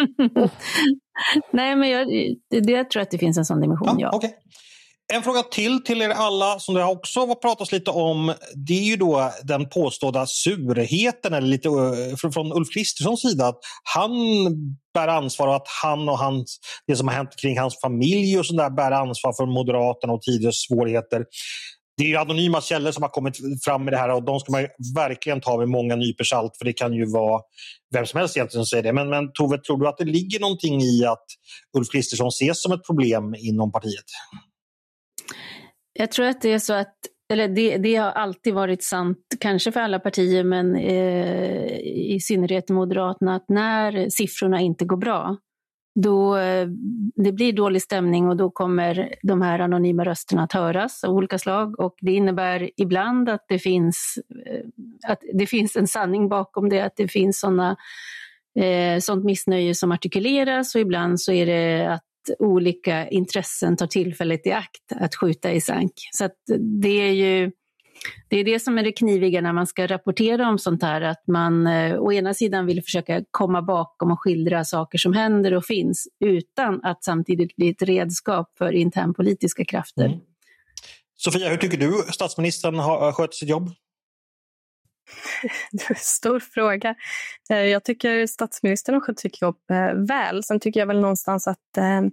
Nej, men jag tror att det finns en sån dimension, ja. Okay. En fråga till er alla som det också har pratats lite om, det är ju då den påstådda surheten eller lite från Ulf Kristerssons sida, att han bär ansvar och att han och det som har hänt kring hans familj och sådär bär ansvar för Moderaterna och tidigare svårigheter. Det är ju anonyma källor som har kommit fram med det här och de ska man verkligen ta med många nypor salt, för det kan ju vara vem som helst egentligen som säger det. Men Tove, tror du att det ligger någonting i att Ulf Kristersson ses som ett problem inom partiet? Jag tror att det är så att, eller det har alltid varit sant, kanske för alla partier, men i synnerhet Moderaterna, att när siffrorna inte går bra, då det blir dålig stämning och då kommer de här anonyma rösterna att höras av olika slag, och det innebär ibland att det finns en sanning bakom det, att det finns sånt missnöje som artikuleras, och ibland så är det att olika intressen tar tillfället i akt att skjuta i sank. Så att det är det som är det kniviga när man ska rapportera om sånt här, att man å ena sidan vill försöka komma bakom och skildra saker som händer och finns utan att samtidigt bli ett redskap för internpolitiska krafter. Mm. Sofia, hur tycker du statsministern har skött sitt jobb? Det är en stor fråga. Jag tycker statsministern har skött sitt jobb väl. Sen tycker jag väl någonstans att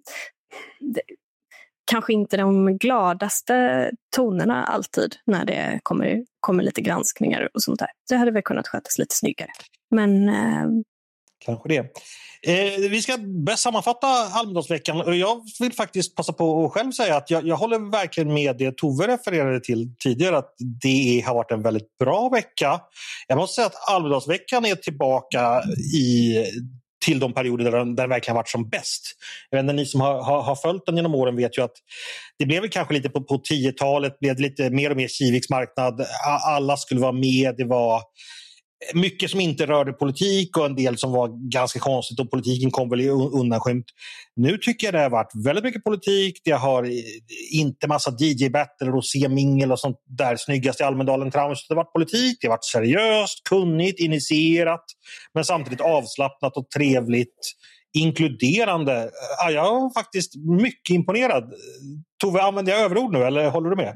kanske inte de gladaste tonerna alltid när det kommer lite granskningar och sånt där. Det hade väl kunnat skötas lite snyggare. Men kanske det. Vi ska bäst sammanfatta Almedalsveckan, och jag vill faktiskt passa på att själv säga att jag håller verkligen med det Tove refererade till tidigare, att det har varit en väldigt bra vecka. Jag måste säga att Almedalsveckan är tillbaka till de perioder där den verkligen varit som bäst. Jag vet inte, ni som har följt den genom åren vet ju att det blev väl kanske lite på 10-talet, blev det lite mer och mer Kiviks marknad. Alla skulle vara med, det var mycket som inte rörde politik och en del som var ganska konstigt, och politiken kom väl undanskymt. Nu tycker jag det har varit väldigt mycket politik. Det har inte massa DJ-battle och rosémingel och sånt där snyggast i Almedalen trams. Det har varit politik, det har varit seriöst, kunnigt, initierat, men samtidigt avslappnat och trevligt, inkluderande. Jag är faktiskt mycket imponerad. Tove, använder jag överord nu eller håller du med?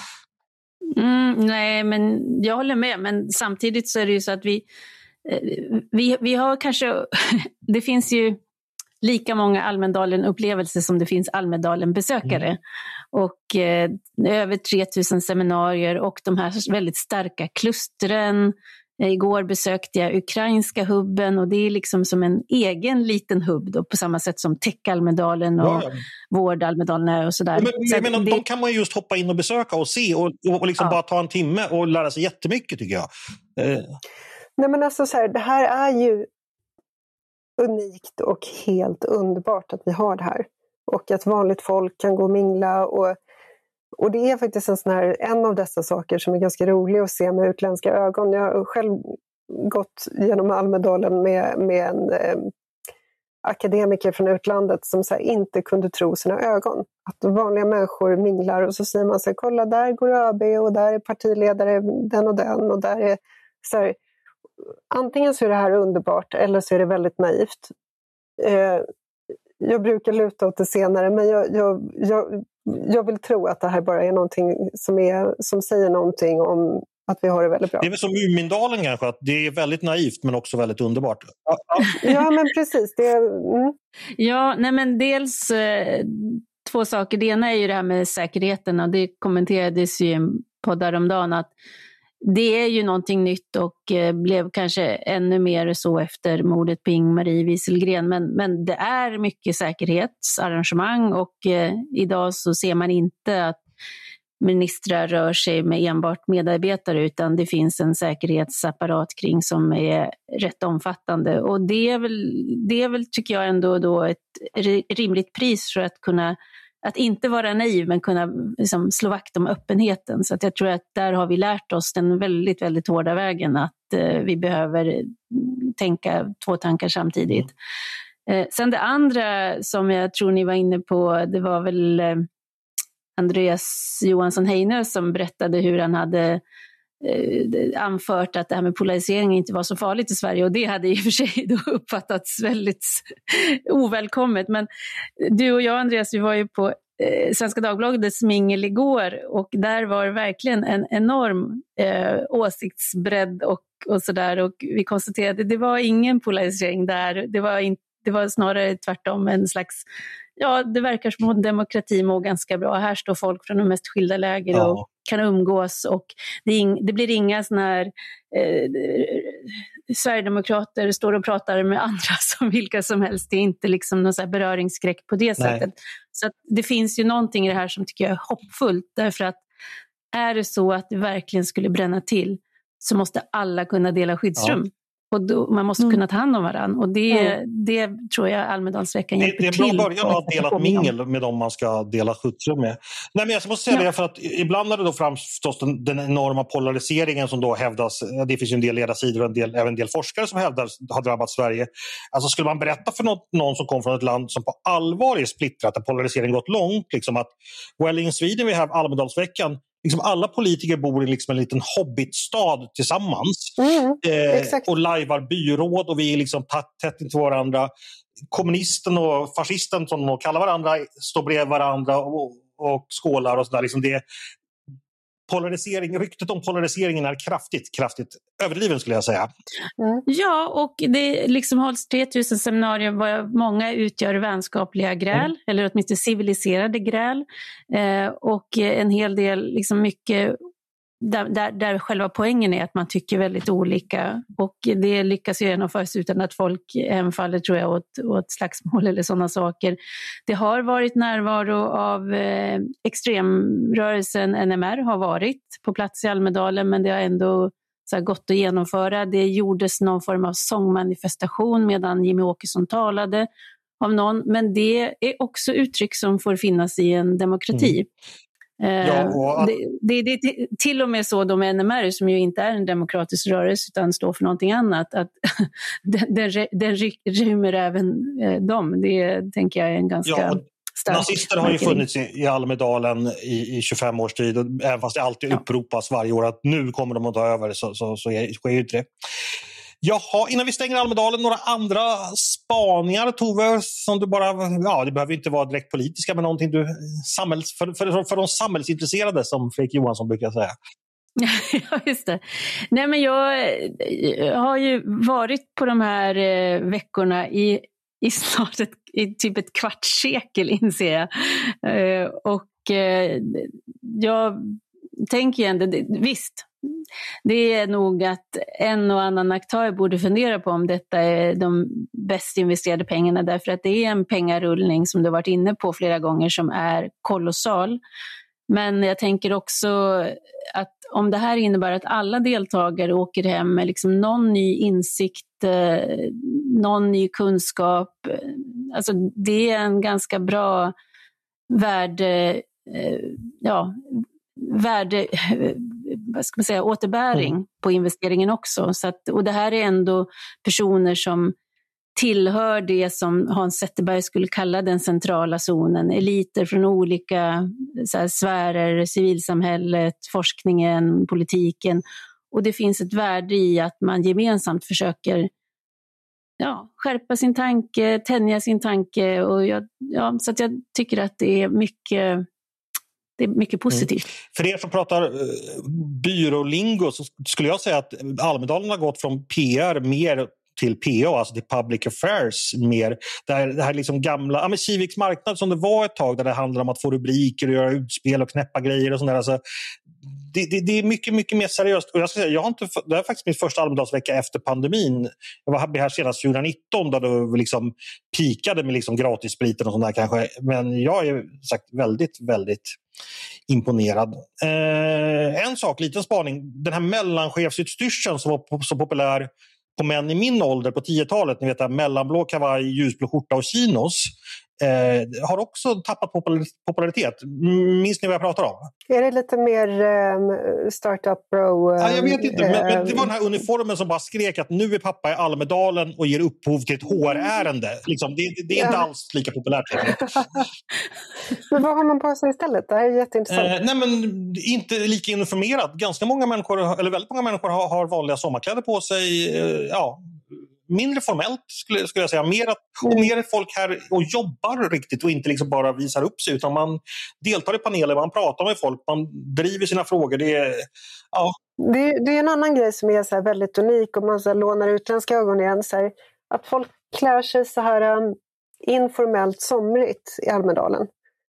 Nej, men jag håller med, men samtidigt så är det ju så att vi har kanske, det finns ju lika många Almedalen-upplevelser som det finns Almedalen-besökare, och över 3000 seminarier och de här väldigt starka klustren. Igår besökte jag ukrainska hubben, och det är liksom som en egen liten hubb då, på samma sätt som Tech-Almedalen och Vård-Almedalen och sådär. Men de kan man ju just hoppa in och besöka och se och liksom bara ta en timme och lära sig jättemycket, tycker jag. Nej, men alltså så här, det här är ju unikt och helt underbart att vi har det här. Och att vanligt folk kan gå och mingla, och det är faktiskt en av dessa saker som är ganska rolig att se med utländska ögon. Jag har själv gått genom Almedalen med en akademiker från utlandet som så här inte kunde tro sina ögon. Att vanliga människor minglar, och så säger man så här, kolla där går ÖB och där är partiledare den och där är så här, antingen så är det här underbart eller så är det väldigt naivt. Jag brukar luta åt det senare, men jag vill tro att det här bara är någonting som säger någonting om att vi har det väldigt bra. Det är väl som Mumindalen kanske, att det är väldigt naivt men också väldigt underbart. Ja, men precis. Ja, nej, men dels två saker. Det ena är ju det här med säkerheten, och det kommenterades ju i en podd häromdagen att det är ju någonting nytt och blev kanske ännu mer så efter mordet på Ingmarie Wieselgren. Men det är mycket säkerhetsarrangemang, och idag så ser man inte att ministrar rör sig med enbart medarbetare, utan det finns en säkerhetsapparat kring som är rätt omfattande. Och det är väl tycker jag ändå då ett rimligt pris för att inte vara naiv, men kunna liksom slå vakt om öppenheten. Så att jag tror att där har vi lärt oss den väldigt, väldigt hårda vägen, att vi behöver tänka 2 tankar samtidigt. Sen det andra som jag tror ni var inne på, det var väl Andreas Johansson Heinö som berättade hur han hade anfört att det här med polarisering inte var så farligt i Sverige, och det hade i och för sig då uppfattats väldigt ovälkommet. Men du och jag, Andreas, vi var ju på Svenska Dagbladets mingel igår, och där var verkligen en enorm åsiktsbredd och sådär, och vi konstaterade att det var ingen polarisering där. Det var snarare tvärtom en slags, det verkar som att demokrati mår ganska bra. Här står folk från de mest skilda läger och kan umgås, och det blir inga såna här Sverigedemokrater står och pratar med andra som vilka som helst. Det är inte liksom någon så här beröringsskräck på det sättet. Så att det finns ju någonting i det här som tycker jag är hoppfullt, därför att är det så att det verkligen skulle bränna till, så måste alla kunna dela skyddsrum. Och då, man måste kunna ta hand om varandra. Och det tror jag Almedalsveckan hjälper till. Det är bra början att ha delat mingel med dem man ska dela skyddsrum med. Nej, men jag måste säga det, för att ibland har det då framstått den enorma polariseringen som då hävdas. Det finns ju en del ledarsidor och även en del forskare som hävdar har drabbat Sverige. Alltså skulle man berätta för någon som kom från ett land som på allvar är splittrat, att polariseringen gått långt, liksom att well in Sweden we have Almedalsveckan. Liksom alla politiker bor i liksom en liten hobbitstad tillsammans och lajvar byråd, och vi är liksom tätt till varandra. Kommunisten och fascisten, som de kallar varandra, står bredvid varandra och skålar och sådär. Liksom ryktet om polariseringen är kraftigt överdriven, skulle jag säga. Ja, och det liksom hålls 3000 seminarier var många utgör vänskapliga gräl, eller åtminstone civiliserade gräl, och en hel del liksom mycket där själva poängen är att man tycker väldigt olika, och det lyckas ju genomföras utan att folk hemfaller, tror jag, åt slagsmål eller sådana saker. Det har varit närvaro av extremrörelsen NMR har varit på plats i Almedalen, men det har ändå så här gått att genomföra. Det gjordes någon form av sångmanifestation medan Jimmy Åkesson talade av någon, men det är också uttryck som får finnas i en demokrati. Det är till och med så med NMR, som ju inte är en demokratisk rörelse utan står för någonting annat, att den rymmer även dem. Det tänker jag är en ganska stark. Nazister har ju funnits i Almedalen i 25 års tid, och även fast det alltid uppropas varje år att nu kommer de att ta över, så sker ju inte det. Jaha, innan vi stänger Almedalen, några andra spaningar, Tove, som du bara, det behöver inte vara direkt politiska, men någonting för de samhällsintresserade, som Fredrik Johansson brukar säga. Ja, just det. Nej, men jag har ju varit på de här veckorna i snart typ ett kvartssekel, inser jag. Och jag tänker ändå, visst, det är nog att en och annan aktör borde fundera på om detta är de bäst investerade pengarna, därför att det är en pengarullning, som du varit inne på flera gånger, som är kolossal. Men jag tänker också att om det här innebär att alla deltagare åker hem med liksom någon ny insikt, någon ny kunskap, alltså det är en ganska bra återbäring på investeringen också. Så att, och det här är ändå personer som tillhör det som Hans Zetterberg skulle kalla den centrala zonen. Eliter från olika sfärer, civilsamhället, forskningen, politiken. Och det finns ett värde i att man gemensamt försöker skärpa sin tanke, tänja sin tanke. Och så att jag tycker att det är mycket positivt. För er som pratar byrålingo, så skulle jag säga att Almedalen har gått från PR mer till PA, alltså till Public Affairs mer. Det här liksom gamla Kiviks marknad som det var ett tag, där det handlar om att få rubriker och göra utspel och knäppa grejer och sånt där. Alltså, det är mycket, mycket mer seriöst. Och jag ska säga, det är faktiskt min första Almedalsvecka efter pandemin. Jag var här senast 2019, där det liksom pikade med liksom gratisspriten och sånt där kanske. Men jag är sagt väldigt, väldigt imponerad. En sak, liten spaning. Den här mellanchefsutstyrseln som var så populär på män i min ålder på 10-talet, ni vet, mellanblå kavaj, ljusblå skjorta och chinos. har också tappat popularitet. Minns ni vad jag pratar om? Är det lite mer startup bro? Ja, jag vet inte, men det var den här uniformen som bara skrek att nu är pappa i Almedalen och ger upphov till ett HR-ärende. Liksom, det är inte alls lika populärt. Men vad har man på sig istället? Det här är jätteintressant. Nej, men inte lika uniformerat. Ganska många människor, eller väldigt många människor har vanliga sommarkläder på sig. Mindre formellt skulle jag säga. Mer folk här och jobbar riktigt och inte liksom bara visar upp sig, utan man deltar i paneler, man pratar med folk, man driver sina frågor. Det är en annan grej som är så här väldigt unik om man så här lånar utländska ögon igen. Så här, att folk klär sig så här informellt somrigt i Almedalen.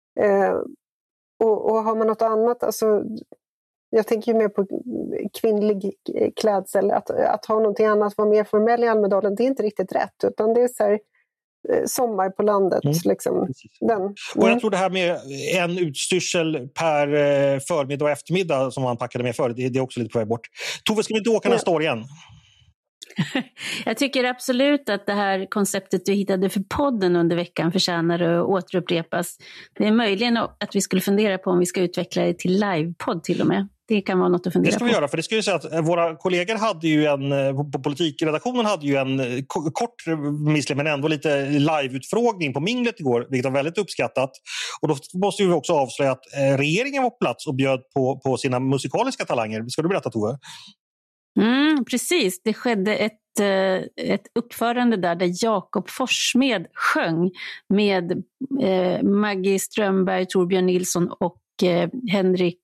Och har man något annat, alltså jag tänker ju mer på kvinnlig klädsel, att ha någonting annat, vara mer formell i Almedalen, det är inte riktigt rätt, utan det är så här sommar på landet. Liksom. Och jag tror det här med en utstyrsel per förmiddag och eftermiddag som man packade med förr, det är också lite på väg bort. Tove, ska vi inte åka nästa år igen? Jag tycker absolut att det här konceptet du hittade för podden under veckan förtjänar att återupprepas. Det är möjligen att vi skulle fundera på om vi ska utveckla det till livepodd till och med. Det kan vara något att fundera på. Det ska vi göra, för det ska ju säga att våra kollegor hade ju på politikredaktionen hade ju en kort men ändå lite liveutfrågning på Minglet igår, vilket var väldigt uppskattat. Och då måste vi också avslöja att regeringen var på plats och bjöd på sina musikaliska talanger. Ska du berätta, Tove? Precis, det skedde ett uppförande där Jakob Forssmed sjöng med Maggie Strömberg, Torbjörn Nilsson och Henrik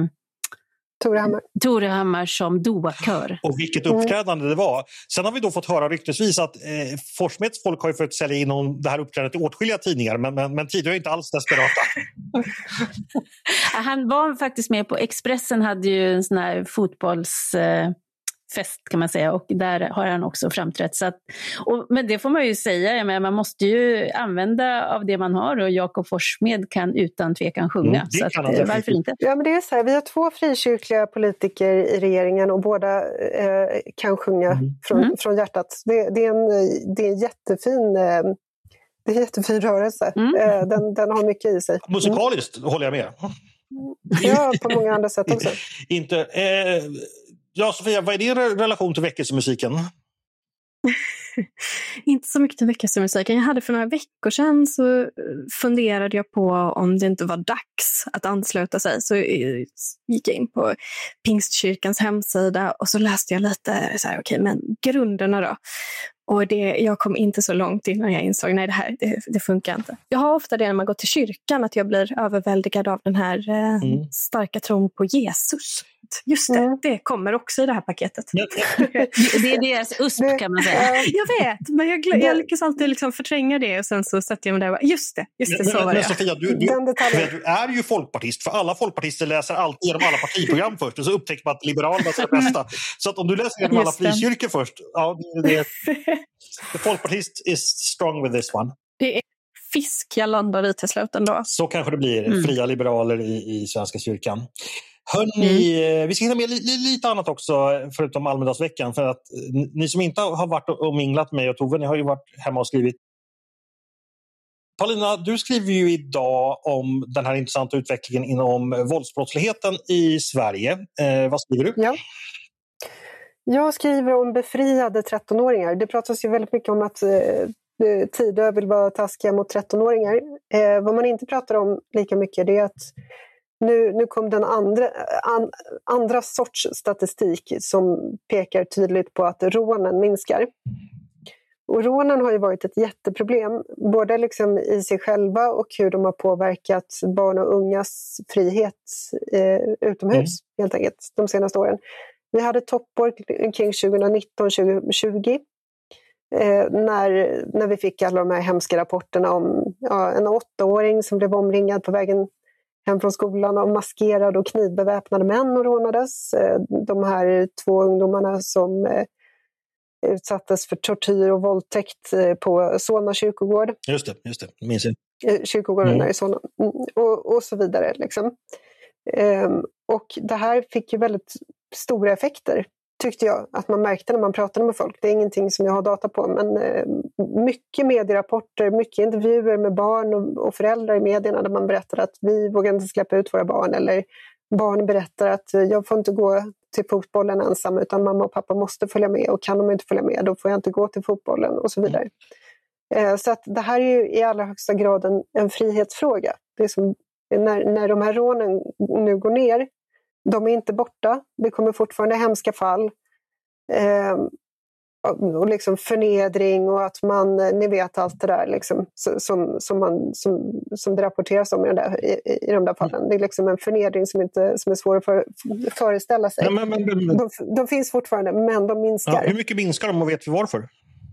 Torehammar som doakör. Och vilket uppträdande det var. Sen har vi då fått höra ryktesvis att Forssmeds folk har ju fått sälja in det här uppträdandet i åtskilliga tidningar, men tidigare är inte alls desperata. Han var faktiskt med på Expressen, hade ju en sån här fotbollsfest kan man säga, och där har han också framträtt. Men det får man ju säga, men man måste ju använda av det man har, och Jakob Forssmed kan utan tvekan sjunga. Så varför inte? Ja, men det är så här, vi har 2 frikyrkliga politiker i regeringen och båda kan sjunga från hjärtat. Det är en jättefin rörelse. Den har mycket i sig. Musikaliskt håller jag med. Ja, på många andra sätt också. Ja, Sofia, vad är din relation till väckelsemusiken? Inte så mycket till väckelsemusiken. Jag hade för några veckor sedan så funderade jag på om det inte var dags att ansluta sig. Så gick jag in på Pingstkyrkans hemsida och så läste jag lite så här, okej, men grunderna då. Och jag kom inte så långt innan jag insåg, nej, det funkar inte. Jag har ofta det när man går till kyrkan, att jag blir överväldigad av den här starka tron på Jesus. Just det kommer också i det här paketet. Det är deras USP kan man säga. Jag vet, men jag lyckas alltid liksom förtränga det, och sen så sätter jag mig där och bara, just det, så var det. Men Sofia, du är ju folkpartist, för alla folkpartister läser alltid genom alla partiprogram först, och så upptäcker man att Liberalerna är det bästa. Så att om du läser genom alla frikyrkor först, the folkpartist is strong with this one. Det är fisk jag landar i till slut ändå. Så kanske det blir fria liberaler i Svenska kyrkan. Hörrni, vi ska hinna med lite annat också förutom Almedalsveckan, för att ni som inte har varit och minglat med mig och Tove, ni har ju varit hemma och skrivit. Paulina, du skriver ju idag om den här intressanta utvecklingen inom våldsbrottsligheten i Sverige. Vad skriver du? Ja. Jag skriver om befriade 13-åringar. Det pratas ju väldigt mycket om att Tidö vill vara taskiga mot 13-åringar. Vad man inte pratar om lika mycket, det är att nu kom den andra sorts statistik som pekar tydligt på att rånen minskar. Och rånen har ju varit ett jätteproblem, både liksom i sig själva och hur de har påverkat barn och ungas frihet utomhus helt enkelt de senaste åren. Vi hade toppår kring 2019-2020 när vi fick alla de här hemska rapporterna om en 8-åring som blev omringad på vägen hem från skolan av maskerade och knivbeväpnade män och rånades. De här 2 ungdomarna som utsattes för tortyr och våldtäkt på Solna kyrkogård. Just det, minns jag. Kyrkogården är i Solna. Och så vidare liksom. Och det här fick ju väldigt stora effekter, tyckte jag att man märkte när man pratade med folk. Det är ingenting som jag har data på, men mycket medierapporter, mycket intervjuer med barn och föräldrar i medierna där man berättar att vi vågar inte släppa ut våra barn, eller barn berättar att jag får inte gå till fotbollen ensam utan mamma och pappa måste följa med, och kan de inte följa med då får jag inte gå till fotbollen och så vidare. Så att det här är ju i allra högsta grad en frihetsfråga. Det är som när de här rånen nu går ner, de är inte borta. Det kommer fortfarande hemska fall. Och liksom förnedring och att man, ni vet allt det där liksom, som det rapporteras om i de där fallen. Det är liksom en förnedring som är svår att föreställa sig. Ja, de finns fortfarande, men de minskar. Ja, hur mycket minskar de och vet vi varför?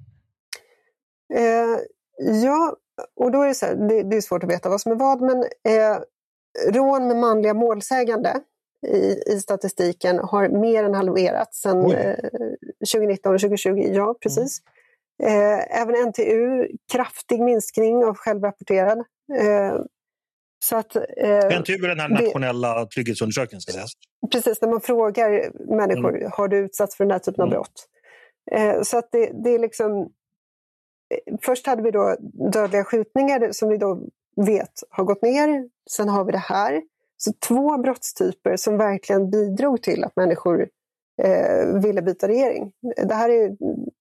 Ja, och då är det så här, det är svårt att veta vad som är vad, men rån med manliga målsägande i statistiken har mer än halverats sedan 2019 och 2020. Ja, precis. Även NTU, kraftig minskning av självrapporterad. Så att, NTU är den här nationella trygghetsundersökningen, ska sägas. Precis, när man frågar människor, har du utsatts för den här typen av brott? Så att det är liksom... Först hade vi då dödliga skjutningar som vi då vet har gått ner. Sen har vi det här. Så 2 brottstyper som verkligen bidrog till att människor ville byta regering. Det här är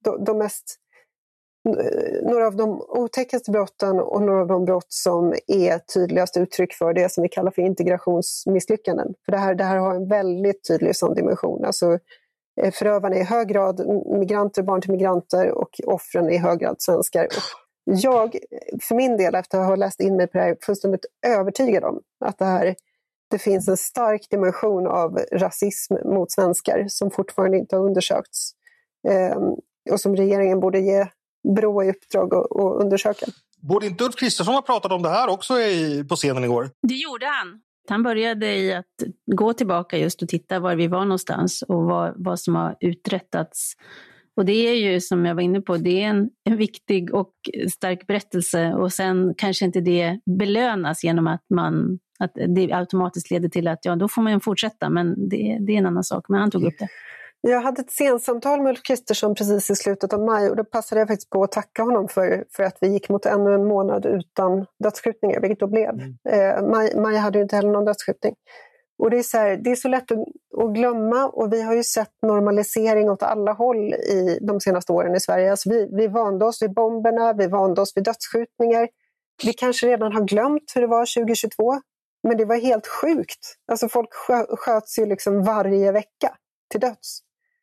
några av de otäckaste brotten och några av de brott som är tydligast uttryck för det som vi kallar för integrationsmisslyckanden. För det här har en väldigt tydlig sån dimension. Alltså förövarna är i hög grad migranter, barn till migranter, och offren är i hög grad svenskar. Och jag, för min del, efter att ha läst in mig på det här, är fullständigt övertygad om att det finns en stark dimension av rasism mot svenskar som fortfarande inte har undersökts. Och som regeringen borde ge Brå i uppdrag att undersöka. Borde inte Ulf Kristersson ha pratat om det här också på scenen igår? Det gjorde han. Han började i att gå tillbaka just och titta var vi var någonstans och vad som har uträttats. Och det är ju, som jag var inne på, det är en viktig och stark berättelse, och sen kanske inte det belönas genom att det automatiskt leder till att då får man fortsätta, men det är en annan sak. Men han tog upp det. Jag hade ett sensamtal med Ulf Kristersson precis i slutet av maj, och då passade jag faktiskt på att tacka honom för att vi gick mot ännu en månad utan dödsskjutningar, vilket då blev. Maj hade ju inte heller någon dödsskjutning. Och det är så lätt att glömma, och vi har ju sett normalisering åt alla håll i de senaste åren i Sverige. Alltså vi vande oss vid bomberna, vi vande oss vid dödsskjutningar. Vi kanske redan har glömt hur det var 2022, men det var helt sjukt. Alltså folk sköts ju liksom varje vecka till döds.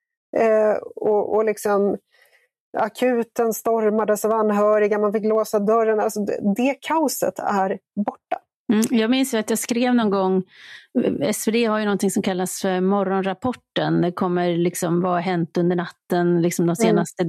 Och liksom akuten stormades av anhöriga, man fick låsa dörren. Alltså det kaoset är borta. Jag minns att jag skrev någon gång, SvD har ju någonting som kallas för morgonrapporten. Det kommer liksom vad har hänt under natten, liksom de senaste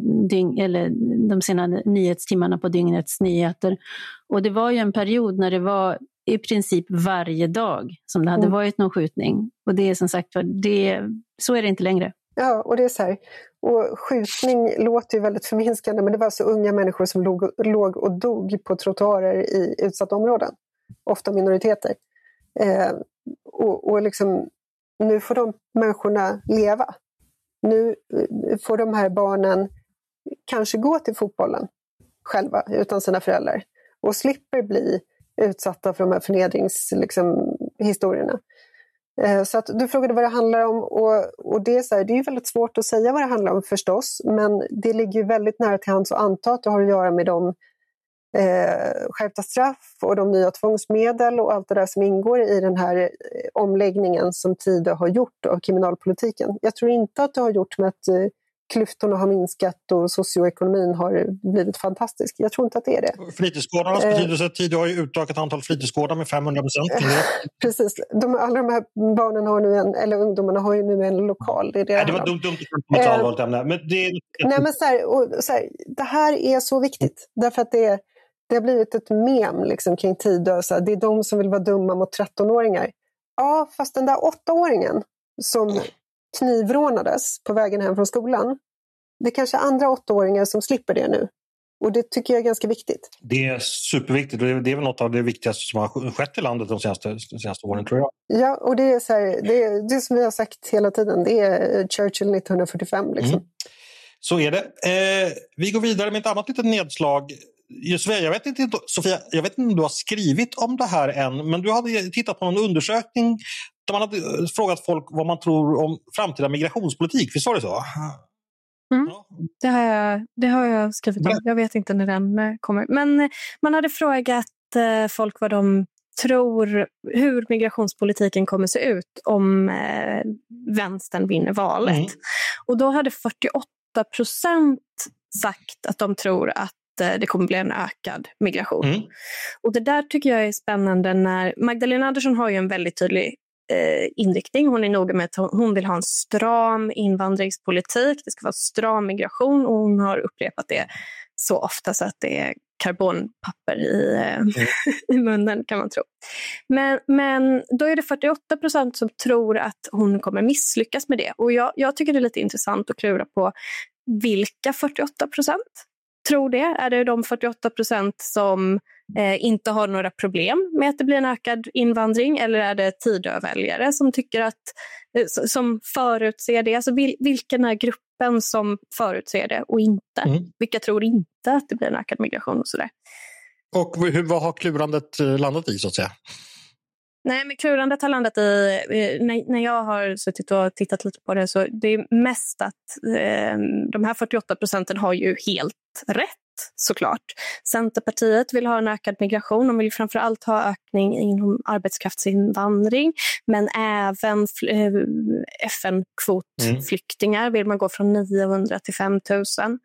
de senaste nyhetstimmarna på dygnets nyheter. Och det var ju en period när det var i princip varje dag som det hade varit någon skjutning. Och det är som sagt, så är det inte längre. Ja, och det är så här. Och skjutning låter ju väldigt förminskande, men det var alltså unga människor som låg och dog på trottoarer i utsatta områden. Ofta minoriteter. Och liksom, nu får de människorna leva. Nu får de här barnen kanske gå till fotbollen själva utan sina föräldrar. Och slipper bli utsatta för de här förnedringshistorierna. Så att du frågade vad det handlar om, och det är så här, det är ju väldigt svårt att säga vad det handlar om förstås, men det ligger ju väldigt nära till hands att anta att det har att göra med de skärpta straff och de nya tvångsmedel och allt det där som ingår i den här omläggningen som Tidö har gjort av kriminalpolitiken. Jag tror inte att det har gjort med att klyftorna har minskat och socioekonomin har blivit fantastisk. Jag tror inte att det är det. Fritidsgårdarnas betydelse. Tidö har ju utökat antal fritidsgårdar med 500%. Precis. Alla de här barnen har nu eller ungdomarna har ju nu en lokal. Det var dumt att ta allvarligt ämne. Men det här är så viktigt. Därför att det har blivit ett mem liksom, kring Tidö. Så här, det är de som vill vara dumma mot 13-åringar. Ja, fast den där 8-åringen som knivrånades på vägen hem från skolan. Det är kanske andra 8-åringar som slipper det nu. Och det tycker jag är ganska viktigt. Det är superviktigt och det är väl något av det viktigaste som har skett i landet de senaste åren, tror jag. Ja, och det är så här, det som vi har sagt hela tiden, det är Churchill 1945 liksom. Mm. Så är det. Vi går vidare med ett annat litet nedslag. Sofia, jag vet inte om du har skrivit om det här än, men du hade tittat på en undersökning där man hade frågat folk vad man tror om framtida migrationspolitik. Visst var det så? Mm. Ja. Det har jag skrivit om. Jag vet inte när den kommer. Men man hade frågat folk vad de tror hur migrationspolitiken kommer se ut om vänstern vinner valet. Mm. Och då hade 48% sagt att de tror att det kommer bli en ökad migration. Mm. Och det där tycker jag är spännande när Magdalena Andersson har ju en väldigt tydlig inriktning. Hon är noga med att hon vill ha en stram invandringspolitik. Det ska vara stram migration och hon har upprepat det så ofta så att det är karbonpapper i munnen kan man tro. Men då är det 48% som tror att hon kommer misslyckas med det. Och jag tycker det är lite intressant att klura på vilka 48% tror det. Är det de 48% som inte har några problem med att det blir en ökad invandring, eller är det Tidöväljare som tycker att som förutser det? Alltså vilken är gruppen som förutser det och inte? Vilka tror inte att det blir en ökad migration och sådär? Och vad har klurandet landat i så att säga? Nej, men klurandet har landat i, när jag har suttit och tittat lite på det, så det är mest att de här 48% har ju helt rätt, såklart. Centerpartiet vill ha en ökad migration, de vill framförallt ha ökning inom arbetskraftsinvandring, men även FN-kvotflyktingar vill man gå från 900 till 5000.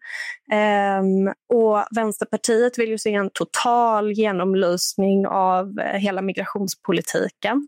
Och Vänsterpartiet vill ju se en total genomlysning av hela migrationspolitiken.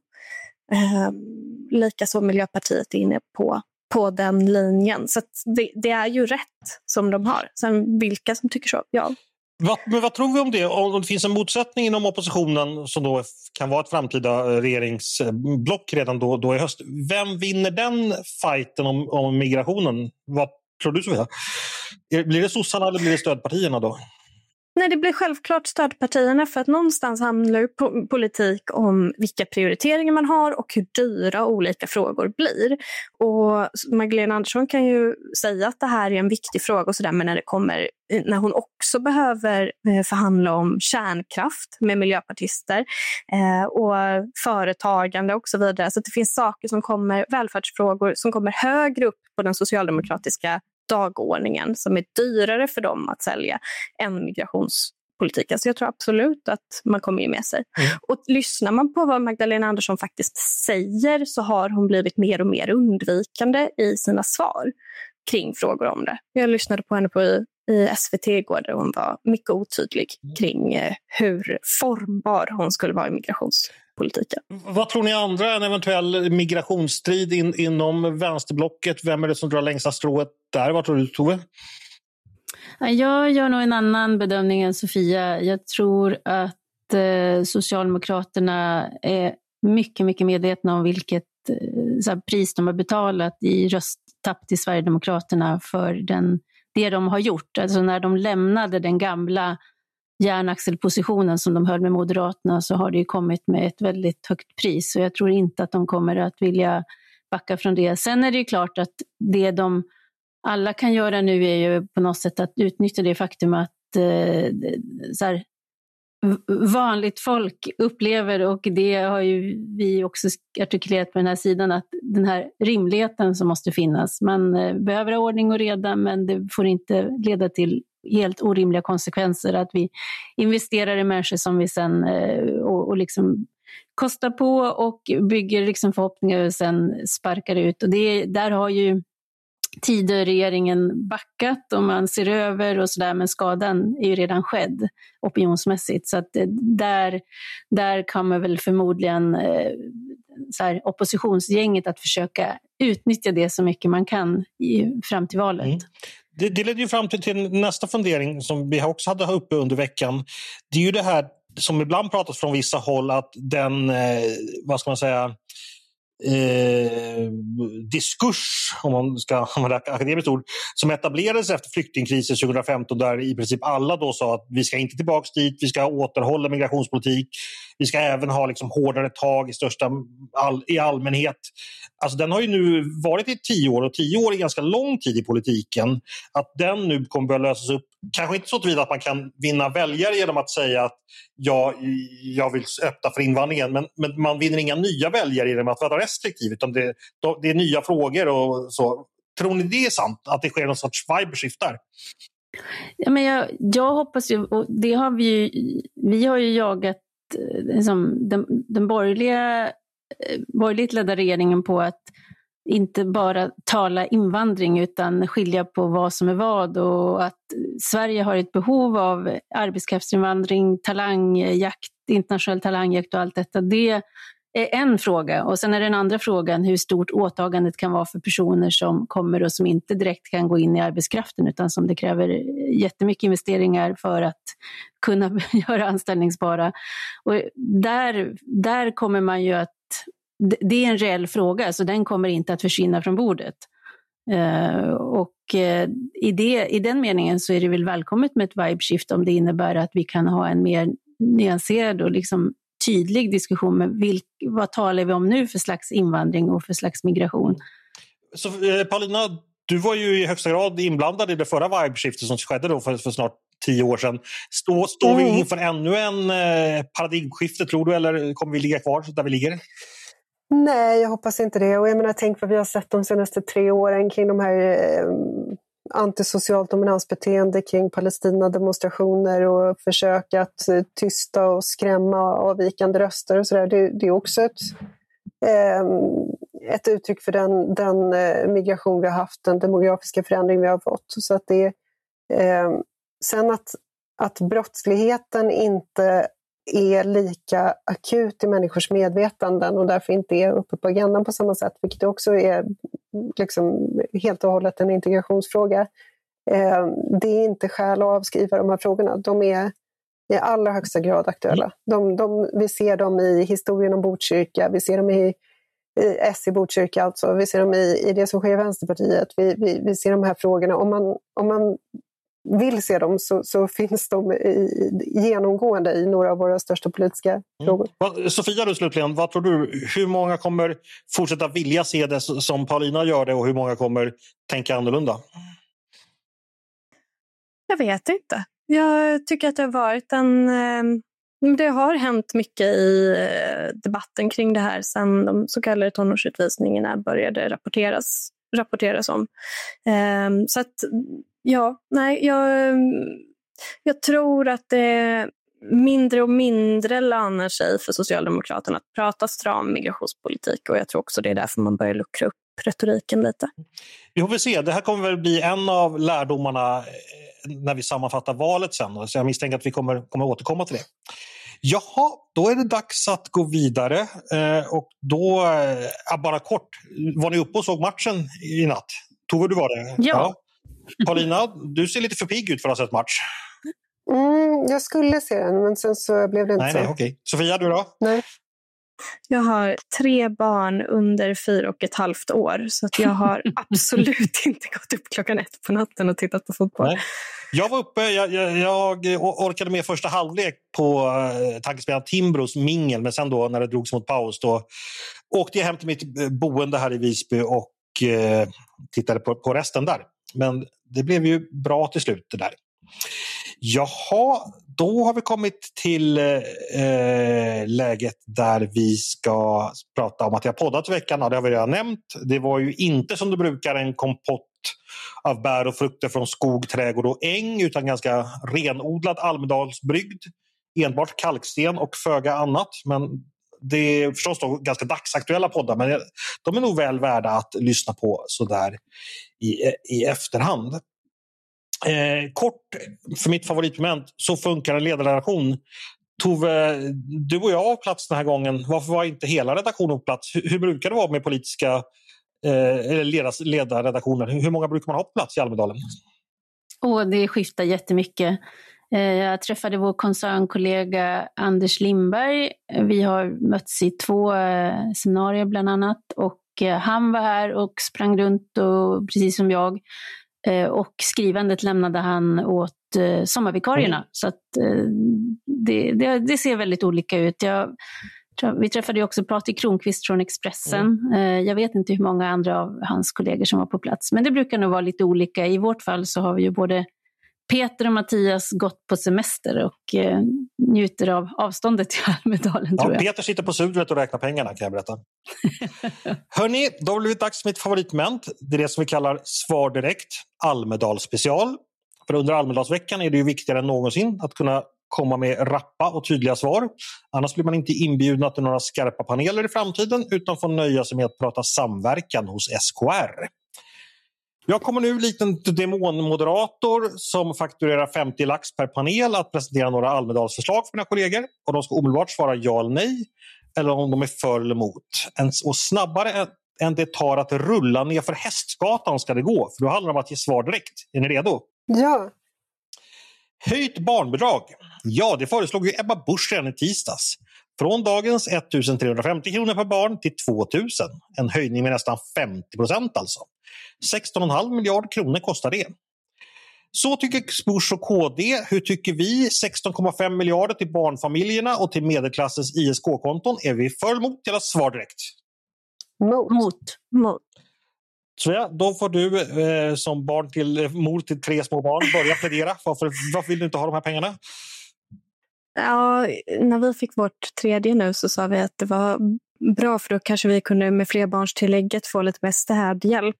Likaså Miljöpartiet är inne på den linjen. Så att det är ju rätt som de har. Sen vilka som tycker så, ja. Men vad tror vi om det? Om det finns en motsättning inom oppositionen som då kan vara ett framtida regeringsblock redan då i höst. Vem vinner den fighten om migrationen? Vad tror du, Sofia? Blir det sossarna eller blir det stödpartierna då? Nej, det blir självklart stödpartierna, för att någonstans handlar ju politik om vilka prioriteringar man har och hur dyra olika frågor blir. Och Magdalena Andersson kan ju säga att det här är en viktig fråga och sådär, men när hon också behöver förhandla om kärnkraft med miljöpartister och företagande och så vidare. Så att det finns saker som kommer, välfärdsfrågor som kommer högre upp på den socialdemokratiska dagordningen, som är dyrare för dem att sälja än migrationspolitiken. Så jag tror absolut att man kommer ju med sig. Och lyssnar man på vad Magdalena Andersson faktiskt säger, så har hon blivit mer och mer undvikande i sina svar kring frågor om det. Jag lyssnade på henne i SVT igår, där hon var mycket otydlig kring hur formbar hon skulle vara i migrationspolitiken. Vad tror ni andra, en eventuell migrationsstrid inom vänsterblocket? Vem är det som drar längsta strået där? Vad tror du, Tove? Jag gör nog en annan bedömning än Sofia. Jag tror att Socialdemokraterna är mycket, mycket medvetna om vilket pris de har betalat i rösttapp till Sverigedemokraterna för det de har gjort. Alltså när de lämnade den gamla järnaxelpositionen som de höll med Moderaterna, så har det ju kommit med ett väldigt högt pris. Så jag tror inte att de kommer att vilja backa från det. Sen är det ju klart att det de alla kan göra nu är ju på något sätt att utnyttja det faktum att vanligt folk upplever, och det har ju vi också artikulerat på den här sidan, att den här rimligheten som måste finnas. Man behöver ha ordning och reda, men det får inte leda till helt orimliga konsekvenser att vi investerar i människor som vi sen och liksom kostar på och bygger liksom förhoppningar och sen sparkar ut. Och där har ju Tidöregeringen backat och man ser över och sådär, men skadan är ju redan skedd opinionsmässigt. Så att där kommer väl förmodligen oppositionsgänget att försöka utnyttja det så mycket man kan fram till valet. Det leder ju fram till nästa fundering som vi också hade uppe under veckan. Det är ju det här som ibland pratas från vissa håll, att den, vad ska man säga, diskurs, om man ska använda akademiskt ord, som etablerades efter flyktingkrisen 2015, där i princip alla då sa att vi ska inte tillbaka dit, vi ska återhålla migrationspolitik, vi ska även ha liksom hårdare tag i allmänhet. Alltså den har ju nu varit i 10 år, och 10 år är ganska lång tid i politiken. Att den nu kommer börja lösas upp, kanske inte så tillvida att man kan vinna väljare genom att säga att jag vill öppna för invandringen, men man vinner inga nya väljare genom att vara restriktiv, utan det är nya frågor och så. Tror ni det är sant, att det sker någon sorts vibe-shift där? Ja, men jag hoppas ju, och det har vi har ju jagat liksom, den borgerligt ledda regeringen på att inte bara tala invandring utan skilja på vad som är vad, och att Sverige har ett behov av arbetskraftsinvandring, talangjakt, internationell talangjakt och allt detta. Det är en fråga, och sen är den andra frågan hur stort åtagandet kan vara för personer som kommer och som inte direkt kan gå in i arbetskraften, utan som det kräver jättemycket investeringar för att kunna göra anställningsbara. Och där kommer man ju att det är en reell fråga, så den kommer inte att försvinna från bordet. I den meningen så är det väl välkommet med ett vibe-shift om det innebär att vi kan ha en mer nyanserad och liksom tydlig diskussion med vad talar vi om nu för slags invandring och för slags migration. Så Paulina, du var ju i högsta grad inblandad i det förra vibe-skiftet som skedde då för snart 10 år sedan. Står vi inför ännu en paradigmskifte, tror du, eller kommer vi ligga kvar där vi ligger? Nej, jag hoppas inte det. Och jag menar, tänk vad vi har sett de senaste 3 åren kring de här antisocialt dominansbeteende kring Palestina-demonstrationer och försök att tysta och skrämma avvikande röster och sådär. Det är också ett uttryck för den migration vi har haft, den demografiska förändring vi har fått. Så att det sen att brottsligheten inte är lika akut i människors medvetanden och därför inte är uppe på agendan på samma sätt, vilket också är liksom helt och hållet en integrationsfråga. Det är inte skäl att avskriva de här frågorna. De är i allra högsta grad aktuella. Vi ser dem i historien om Botkyrka, vi ser dem i S i Botkyrka, alltså. Vi ser dem i det som sker i Vänsterpartiet. Vi ser de här frågorna. Om man vill se dem så finns de genomgående i några av våra största politiska frågor. Sofia, du slutligen, vad tror du? Hur många kommer fortsätta vilja se det som Paulina gör det, och hur många kommer tänka annorlunda? Jag vet inte. Jag tycker att det har varit det har hänt mycket i debatten kring det här sedan de så kallade tonårsutvisningarna började rapporteras om. Så att jag tror att det mindre och mindre lönar sig för Socialdemokraterna att prata stram migrationspolitik, och jag tror också det är därför man börjar luckra upp retoriken lite. Vi får väl se, det här kommer väl bli en av lärdomarna när vi sammanfattar valet sen, så jag misstänker att vi kommer återkomma till det. Jaha, då är det dags att gå vidare, och då, bara kort, var ni uppe och såg matchen i natt? Tove, du var det? Ja. Paulina, du ser lite för pigg ut för att ha sett match. Jag skulle se den, men sen så blev det inte så. Nej, okej. Sofia, du då? Nej. Jag har 3 barn under 4,5 år, så att jag har absolut inte gått upp 1:00 på natten och tittat på fotboll. Nej. Jag var uppe, jag orkade med första halvlek på tankespelaren Timbros mingel, men sen då när det drogs mot paus då åkte jag hem till mitt boende här i Visby och tittade på resten där. Men det blev ju bra till slut det där. Jaha, då har vi kommit till läget där vi ska prata om att jag har poddat i veckan. Ja, det har vi redan nämnt. Det var ju inte som det brukar en kompott av bär och frukter från skog, trädgård och äng, utan ganska renodlad Almedalsbrygd. Enbart kalksten och föga annat. Men det är förstås då ganska dagsaktuella poddar, men de är nog väl värda att lyssna på sådär i efterhand. Kort, för mitt favoritmoment, så funkar en ledarredaktion. Tove, du och jag har plats den här gången. Varför var inte hela redaktionen på plats? Hur brukar det vara med politiska ledarredaktioner? Hur många brukar man ha på plats i Almedalen? Det skiftar jättemycket. Jag träffade vår koncernkollega Anders Lindberg. Vi har mötts i 2 seminarier bland annat. Och han var här och sprang runt, och precis som jag. Och skrivandet lämnade han åt sommarvikarierna. Så att, det ser väldigt olika ut. Vi träffade också Patrik Kronqvist från Expressen. Jag vet inte hur många andra av hans kollegor som var på plats. Men det brukar nog vara lite olika. I vårt fall så har vi ju både Peter och Mattias gått på semester och njuter av avståndet till Almedalen, tror jag. Peter sitter på sudret och räknar pengarna, kan jag berätta. Hörrni, då har det blivit dags för mitt favoritmoment. Det är det som vi kallar Svar direkt, Almedal special. För under Almedalsveckan är det ju viktigare än någonsin att kunna komma med rappa och tydliga svar. Annars blir man inte inbjudna till några skarpa paneler i framtiden, utan får nöja sig med att prata samverkan hos SKR. Jag kommer nu likt en demonmoderator som fakturerar 50 lax per panel att presentera några Almedalsförslag för mina kollegor. Och de ska omedelbart svara ja eller nej, eller om de är för eller emot. Och snabbare än det tar att rulla ner för Hästgatan ska det gå, för då handlar det om att ge svar direkt. Är ni redo? Ja. Höjt barnbidrag. Ja, det föreslog ju Ebba Busch redan i tisdags. Från dagens 1 350 kronor per barn till 2 000. En höjning med nästan 50% alltså. 16,5 miljarder kronor kostar det. Så tycker Busch och KD. Hur tycker vi? 16,5 miljarder till barnfamiljerna och till medelklassens ISK-konton. Är vi för eller emot eller svar direkt? Mot. Så ja, då får du som mor till 3 små barn börja plädera. Varför vill du inte ha de här pengarna? Ja, när vi fick vårt 3:e nu så sa vi att det var bra, för då kanske vi kunde med flerbarnstillägget få lite mer städhjälp.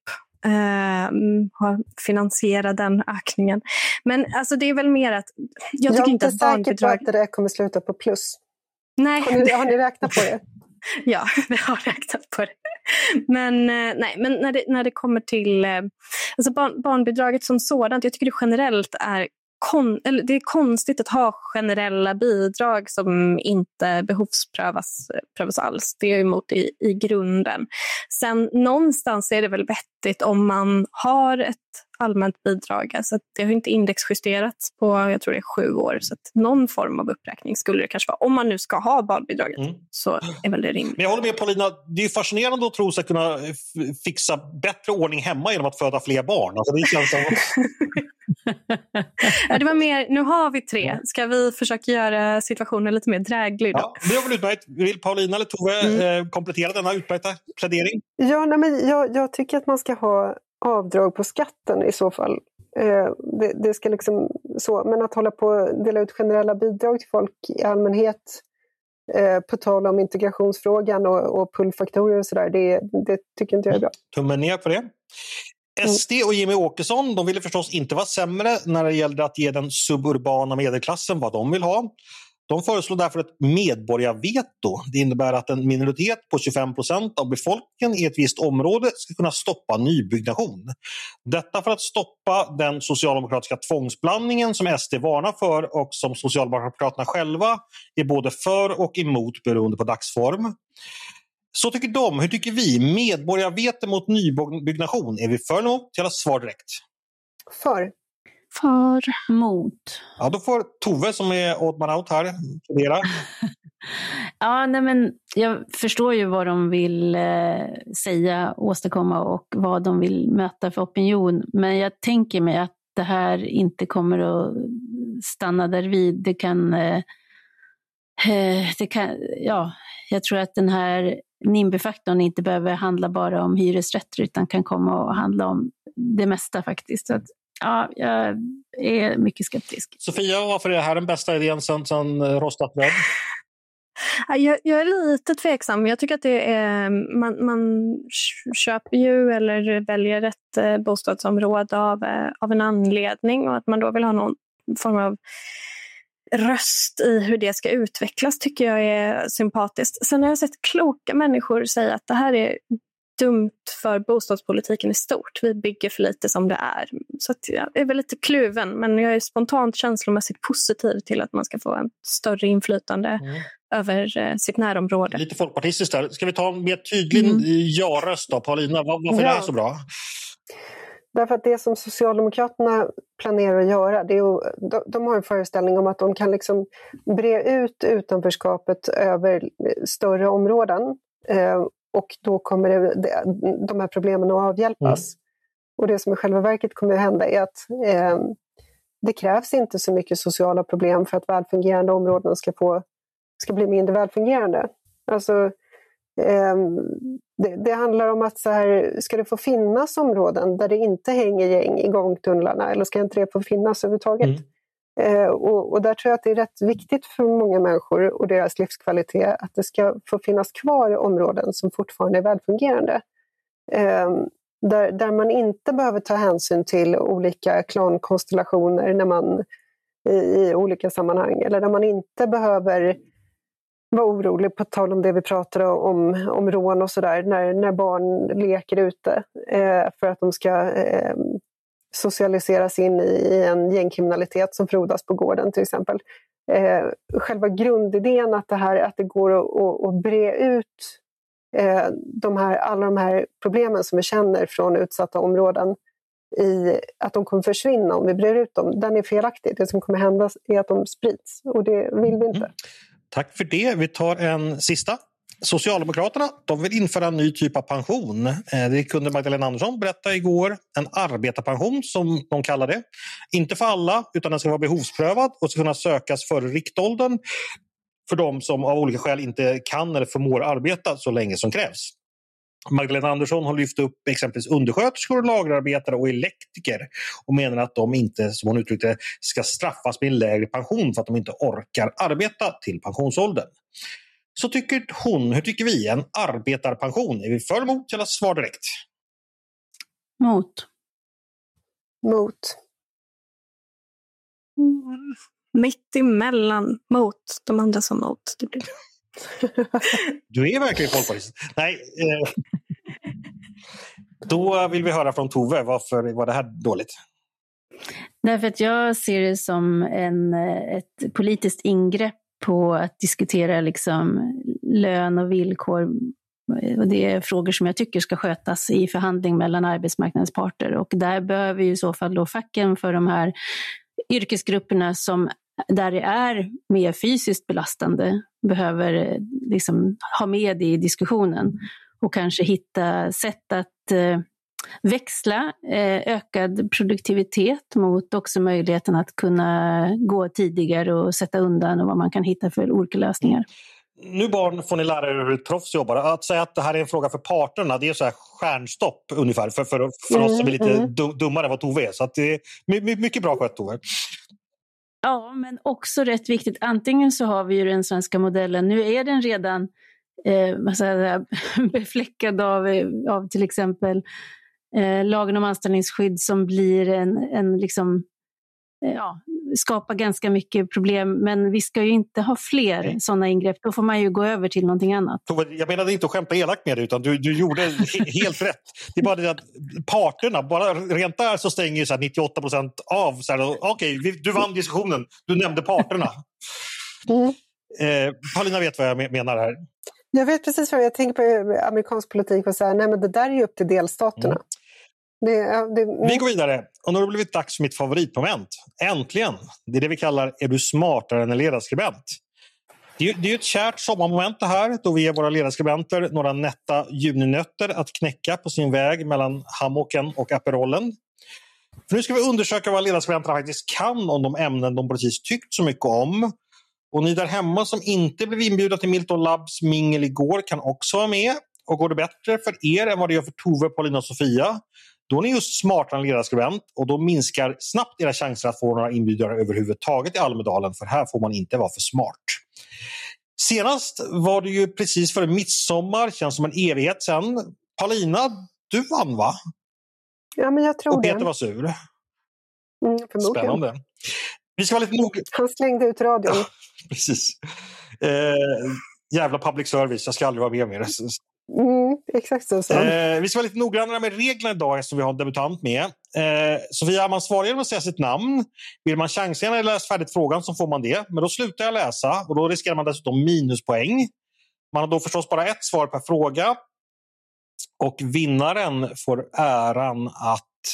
Finansiera den ökningen. Men alltså det är väl mer att jag tycker inte att barnbidrag... Jag är inte säker på att det kommer sluta på plus. Nej. Har ni räknat på det? Ja, vi har räknat på det. Men när det kommer till alltså barnbidraget som sådant, jag tycker det generellt är det är konstigt att ha generella bidrag som inte behovsprövas alls. Det är emot i grunden. Sen någonstans är det väl vettigt om man har ett allmänt bidrag. Alltså det har inte indexjusterats på, jag tror det är 7 år. Så att någon form av uppräkning skulle det kanske vara. Om man nu ska ha barnbidraget så är väl det rimligt. Men jag håller med Paulina, det är fascinerande att tro sig kunna fixa bättre ordning hemma genom att föda fler barn. Alltså det känns som... Det var mer, nu har vi 3. Ska vi försöka göra situationen lite mer dräglig då? Ja, det var väl utmärkt. Vill Paulina eller Tove komplettera denna utmärkta plädering? Ja, men jag tycker att man ska ha avdrag på skatten i så fall. Det ska liksom så, men att hålla på och dela ut generella bidrag till folk i allmänhet på tal om integrationsfrågan och pullfaktorer och sådär, det tycker inte jag är bra. Tummen ner på det. SD och Jimmy Åkesson, de ville förstås inte vara sämre när det gällde att ge den suburbana medelklassen vad de vill ha. De föreslår därför ett medborgarveto. Det innebär att en minoritet på 25% av befolkningen i ett visst område ska kunna stoppa nybyggnation. Detta för att stoppa den socialdemokratiska tvångsblandningen som SD varnar för och som Socialdemokraterna själva är både för och emot beroende på dagsform. Så tycker de. Hur tycker vi? Medborgarveto mot nybyggnation. Är vi för eller emot? Eller svar direkt. För. Mot. Ja, då får Tove som är odd man out här fundera. Ja, nej men jag förstår ju vad de vill säga, åstadkomma och vad de vill möta för opinion. Men jag tänker mig att det här inte kommer att stanna där vid. Det kan jag tror att den här NIMBY-faktorn inte behöver handla bara om hyresrätter utan kan komma att handla om det mesta faktiskt. Så att, ja, jag är mycket skeptisk. Sofia, varför är det här den bästa idén sen rostat bröd? Jag är lite tveksam. Jag tycker att det är, man köper ju eller väljer ett bostadsområde av en anledning och att man då vill ha någon form av röst i hur det ska utvecklas tycker jag är sympatiskt. Sen har jag sett kloka människor säga att det här är dumt för bostadspolitiken i stort. Vi bygger för lite som det är. Så att jag är väl lite kluven, men jag är spontant känslomässigt positiv till att man ska få en större inflytande över sitt närområde. Lite folkpartistiskt där. Ska vi ta en mer tydlig ja-röst då, Paulina? Varför är det här så bra? Därför att det som Socialdemokraterna planerar att göra, det är de har en föreställning om att de kan liksom bre ut utanförskapet över större områden. Och då kommer de här problemen att avhjälpas. Och det som i själva verket kommer att hända är att det krävs inte så mycket sociala problem för att välfungerande områden ska bli mindre välfungerande. Alltså, det handlar om att så här, ska det få finnas områden där det inte hänger gäng i gångtunnlarna, eller ska inte det få finnas överhuvudtaget? Och där tror jag att det är rätt viktigt för många människor och deras livskvalitet att det ska få finnas kvar områden som fortfarande är välfungerande. Där man inte behöver ta hänsyn till olika klankonstellationer när man i olika sammanhang, eller där man inte behöver vara orolig på tal om det vi pratade om rån och sådär, när barn leker ute för att de ska socialiseras in i en gängkriminalitet som frodas på gården till exempel. Själva grundidén att det går att bre ut alla de här problemen som vi känner från utsatta områden, i att de kommer försvinna om vi brer ut dem, den är felaktig. Det som kommer hända är att de sprids, och det vill vi inte. Tack för det. Vi tar en sista. Socialdemokraterna, de vill införa en ny typ av pension. Det kunde Magdalena Andersson berätta igår. En arbetarpension som de kallar det. Inte för alla, utan den ska vara behovsprövad och ska kunna sökas före riktåldern för de som av olika skäl inte kan eller förmår arbeta så länge som krävs. Magdalena Andersson har lyft upp exempelvis undersköterskor, lagerarbetare och elektriker och menar att de inte, som hon uttryckte det, ska straffas med en lägre pension för att de inte orkar arbeta till pensionsåldern. Så tycker hon, hur tycker vi? En arbetarpension, är vi för eller emot eller svar direkt? Mot. Mitt emellan, mot de andra som mot. Du är verkligen folkpartist. Nej, då vill vi höra från Tove. Varför var det här dåligt? Därför att jag ser det som ett politiskt ingrepp på att diskutera liksom lön och villkor. Och det är frågor som jag tycker ska skötas i förhandling mellan arbetsmarknadens parter. Och där behöver ju i så fall då facken för de här yrkesgrupperna som där det är mer fysiskt belastande behöver liksom ha med i diskussionen och kanske hitta sätt att växla ökad produktivitet mot också möjligheten att kunna gå tidigare och sätta undan och vad man kan hitta för olika lösningar. Nu barn får ni lära er hur ett proffs jobbar. Att säga att det här är en fråga för parterna, det är så här stjärnstopp ungefär för oss som är lite dummare än vad Tove är. Så att det är mycket bra skött, Tove. Ja, men också rätt viktigt. Antingen så har vi ju den svenska modellen. Nu är den redan befläckad av till exempel lagen om anställningsskydd som blir en liksom, skapar ganska mycket problem. Men vi ska ju inte ha fler sådana ingrepp. Då får man ju gå över till någonting annat. Jag menade inte att skämta elakt med det, utan du gjorde helt rätt. Det är bara det att parterna, bara rent där så stänger ju så här 98% av. Okej, du vann diskussionen. Du nämnde parterna. Paulina vet vad jag menar här. Jag vet precis vad jag tänker på amerikansk politik och säga, nej men det där är ju upp till delstaterna. Vi går vidare, och nu har det blivit dags för mitt favoritmoment. Äntligen! Det är det vi kallar Är du smartare än en ledarskribent? Det är ju ett kärt sommarmoment det här, då vi ger våra ledarskribenter några nätta juninötter att knäcka på sin väg mellan hammocken och aperollen. För nu ska vi undersöka vad ledarskribenterna faktiskt kan om de ämnen de precis tyckt så mycket om. Och ni där hemma som inte blev inbjudna till Milton Labs mingel igår kan också vara med. Och går det bättre för er än vad det gör för Tove, Paulina och Sofia, då är ni just smartare än ledarskribent, och då minskar snabbt era chanser att få några inbjudare överhuvudtaget i Almedalen, för här får man inte vara för smart. Senast var det ju precis före midsommar, känns som en evighet sedan. Paulina, du vann va? Ja, men jag tror och Peter det. var sur. Spännande. Vi ska vara lite noga. Han slängde ut radion. Ja, precis. Jävla public service, jag ska aldrig vara med mer. Exakt så. Vi ska vara lite noggrannare med reglerna idag eftersom vi har en debutant med. Sofia, är man svarar genom att säga sitt namn. Vill man chansa när jag läst färdigt frågan så får man det. Men då slutar jag läsa och då riskerar man dessutom minuspoäng. Man har då förstås bara ett svar per fråga. Och vinnaren får äran att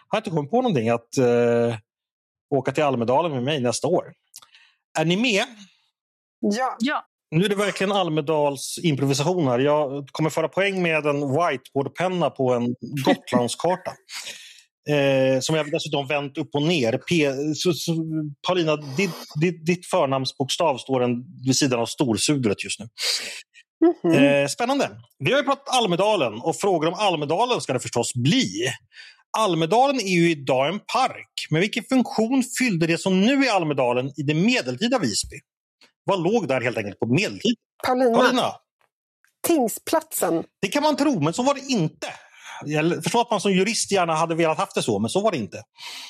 har inte kommit på någonting att åka till Almedalen med mig nästa år. Är ni med? Ja. Nu är det verkligen Almedals improvisation här. Jag kommer föra poäng med en whiteboardpenna på en Gotlandskarta. Som jag dessutom vänt upp och ner. Paulina, ditt förnamnsbokstav står vid sidan av storsudret just nu. Spännande. Vi har ju pratat Almedalen och frågor om Almedalen ska det förstås bli. Almedalen är ju idag en park. Men vilken funktion fyllde det som nu är Almedalen i det medeltida Visby? Vad låg där helt enkelt på medeltid? Paulina. Tingsplatsen. Det kan man tro, men så var det inte. Jag förstår att man som jurist gärna hade velat haft det så, men så var det inte.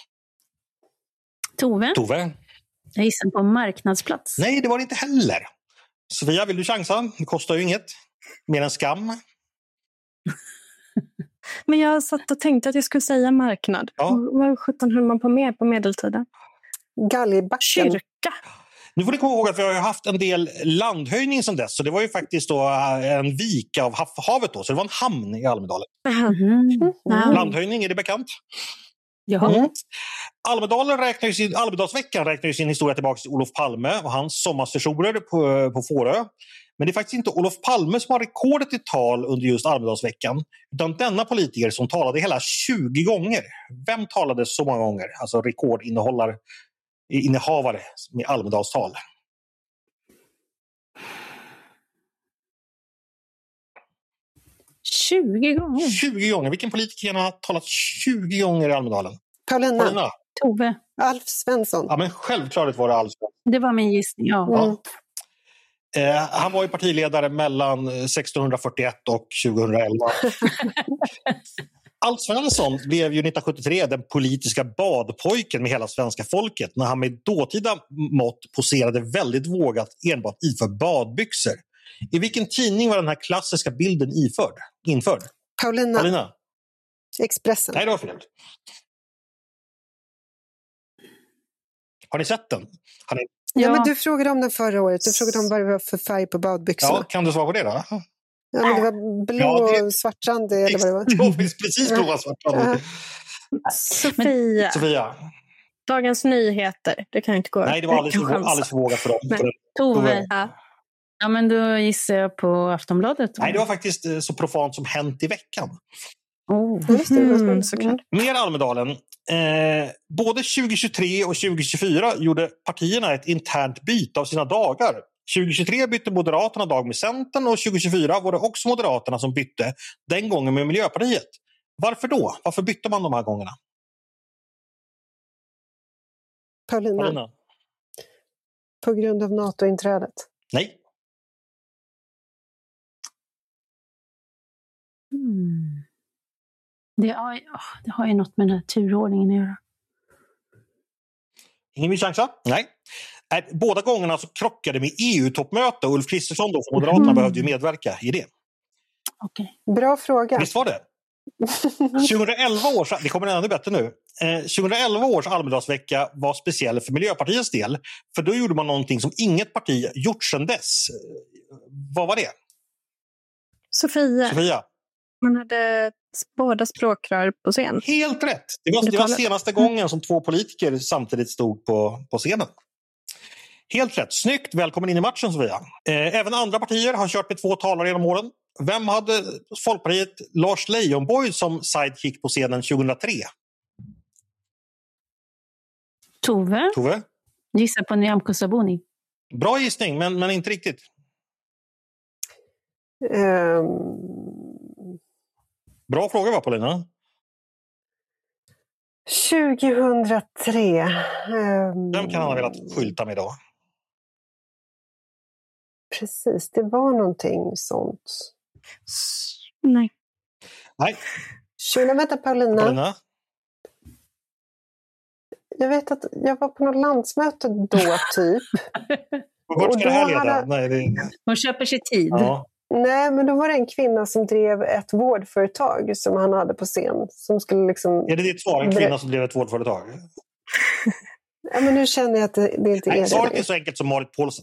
Tove? Jag gissar på marknadsplats. Nej, det var det inte heller. Sofia, vill du chansa? Det kostar ju inget. Mer än skam. Men jag satt och tänkte att jag skulle säga marknad. Ja. Vad 17 höll man på med på medeltiden? Galgbacken. Kyrka. Nu får ni komma ihåg att vi har haft en del landhöjning sedan dess. Så det var ju faktiskt då en vik av havet då. Så det var en hamn i Almedalen. Landhöjning, är det bekant? Ja. Almedalsveckan räknar ju sin historia tillbaka till Olof Palme och hans sommarsessioner på Fårö. Men det är faktiskt inte Olof Palme som har rekordet i tal under just Almedalsveckan, utan denna politiker som talade hela 20 gånger. Vem talade så många gånger? Alltså rekordinnehavare med Almedalstal. $20 gånger. 20 gånger. Vilken politiker har talat 20 gånger i Almedalen? Paulina. Tove. Alf Svensson. Ja, men självklart var det Alf Svensson. Det var min gissning, ja. Han var ju partiledare mellan 1641 och 2011. Alf Svensson blev ju 1973 den politiska badpojken med hela svenska folket när han med dåtida mått poserade väldigt vågat enbart iför badbyxor. I vilken tidning var den här klassiska bilden införd? Paulina. Expressen. Nej, det var fel. Har ni sett den? Ja, men du frågade om den förra året. Du frågade om vad det var för färg på badbyxorna. Ja, kan du svara på det då? Ja, men det var blå och svartrandig eller vad det var. Det var precis blå och svartrandig. Sofia. Dagens Nyheter. Det kan inte gå. Nej, det var alldeles för vågat för dem. Tove. Ja, men då gissar jag på Aftonbladet. Nej, det var faktiskt så profant som Hänt i veckan. Mer Almedalen. Både 2023 och 2024 gjorde partierna ett internt byte av sina dagar. 2023 bytte Moderaterna dag med Centern och 2024 var det också Moderaterna som bytte, den gången med Miljöpartiet. Varför då? Varför bytte man de här gångerna? Paulina. På grund av NATO-inträdet. Nej. Det har ju något med den här turordningen att göra. Ingen vill chansa? Nej. Båda gångerna så krockade med EU-toppmöte och Ulf Kristersson då från Moderaterna behövde ju medverka i det. Okay. Bra fråga. Visst var det? 2011 års, det kommer ännu bättre nu. 2011 års Almedalsvecka var speciell för Miljöpartiets del. För då gjorde man någonting som inget parti gjort sedan dess. Vad var det? Sofia. Man hade båda språkrör på scen. Helt rätt. Det var senaste gången som två politiker samtidigt stod på scenen. Helt rätt. Snyggt. Välkommen in i matchen, Sofia. Även andra partier har kört med 2 talare genom åren. Vem hade Folkpartiet Lars Leijonborg som sidekick på scenen 2003? Tove? Gissa på Nyamko Sabuni. Bra gissning, men inte riktigt. Bra fråga, va, Paulina? 2003. Vem kan han ha velat skylta med då? Precis, det var någonting sånt. Nej. Vänta, Paulina. Jag vet att jag var på något landsmöte då, typ. Vart ska det här leda? Hon köper sig tid. Ja. Nej, men då var det en kvinna som drev ett vårdföretag som han hade på scen. Som skulle liksom... Är det ditt svar? En kvinna som drev ett vårdföretag? Ja, men nu känner jag att det inte är det. Svaret är så enkelt som Marit Paulsen.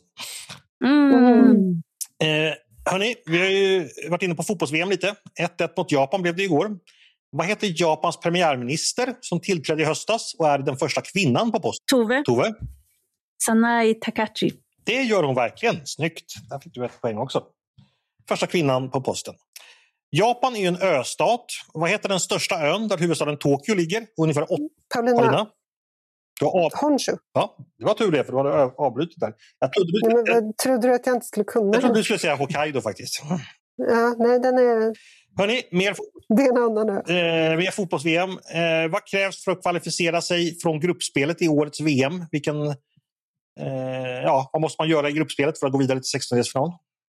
Hörni, vi har ju varit inne på fotbolls-VM lite. 1-1 mot Japan blev det igår. Vad heter Japans premiärminister som tillträdde i höstas och är den första kvinnan på posten? Tove? Sanai Takachi. Det gör hon verkligen. Snyggt. Där fick du ett poäng också. Första kvinnan på posten. Japan är ju en östat. Vad heter den största ön där huvudstaden Tokyo ligger? Ungefär 8. Paulina. Honshu. Ja, det var tur det, för du hade avbrutit där. Trodde du att jag inte skulle kunna? Jag trodde du skulle säga Hokkaido faktiskt. Ja, nej, den är... Hörrni, det är en annan ö. Mer fotbolls-VM. Vad krävs för att kvalificera sig från gruppspelet i årets VM? Vad måste man göra i gruppspelet för att gå vidare till 16-delsfinal?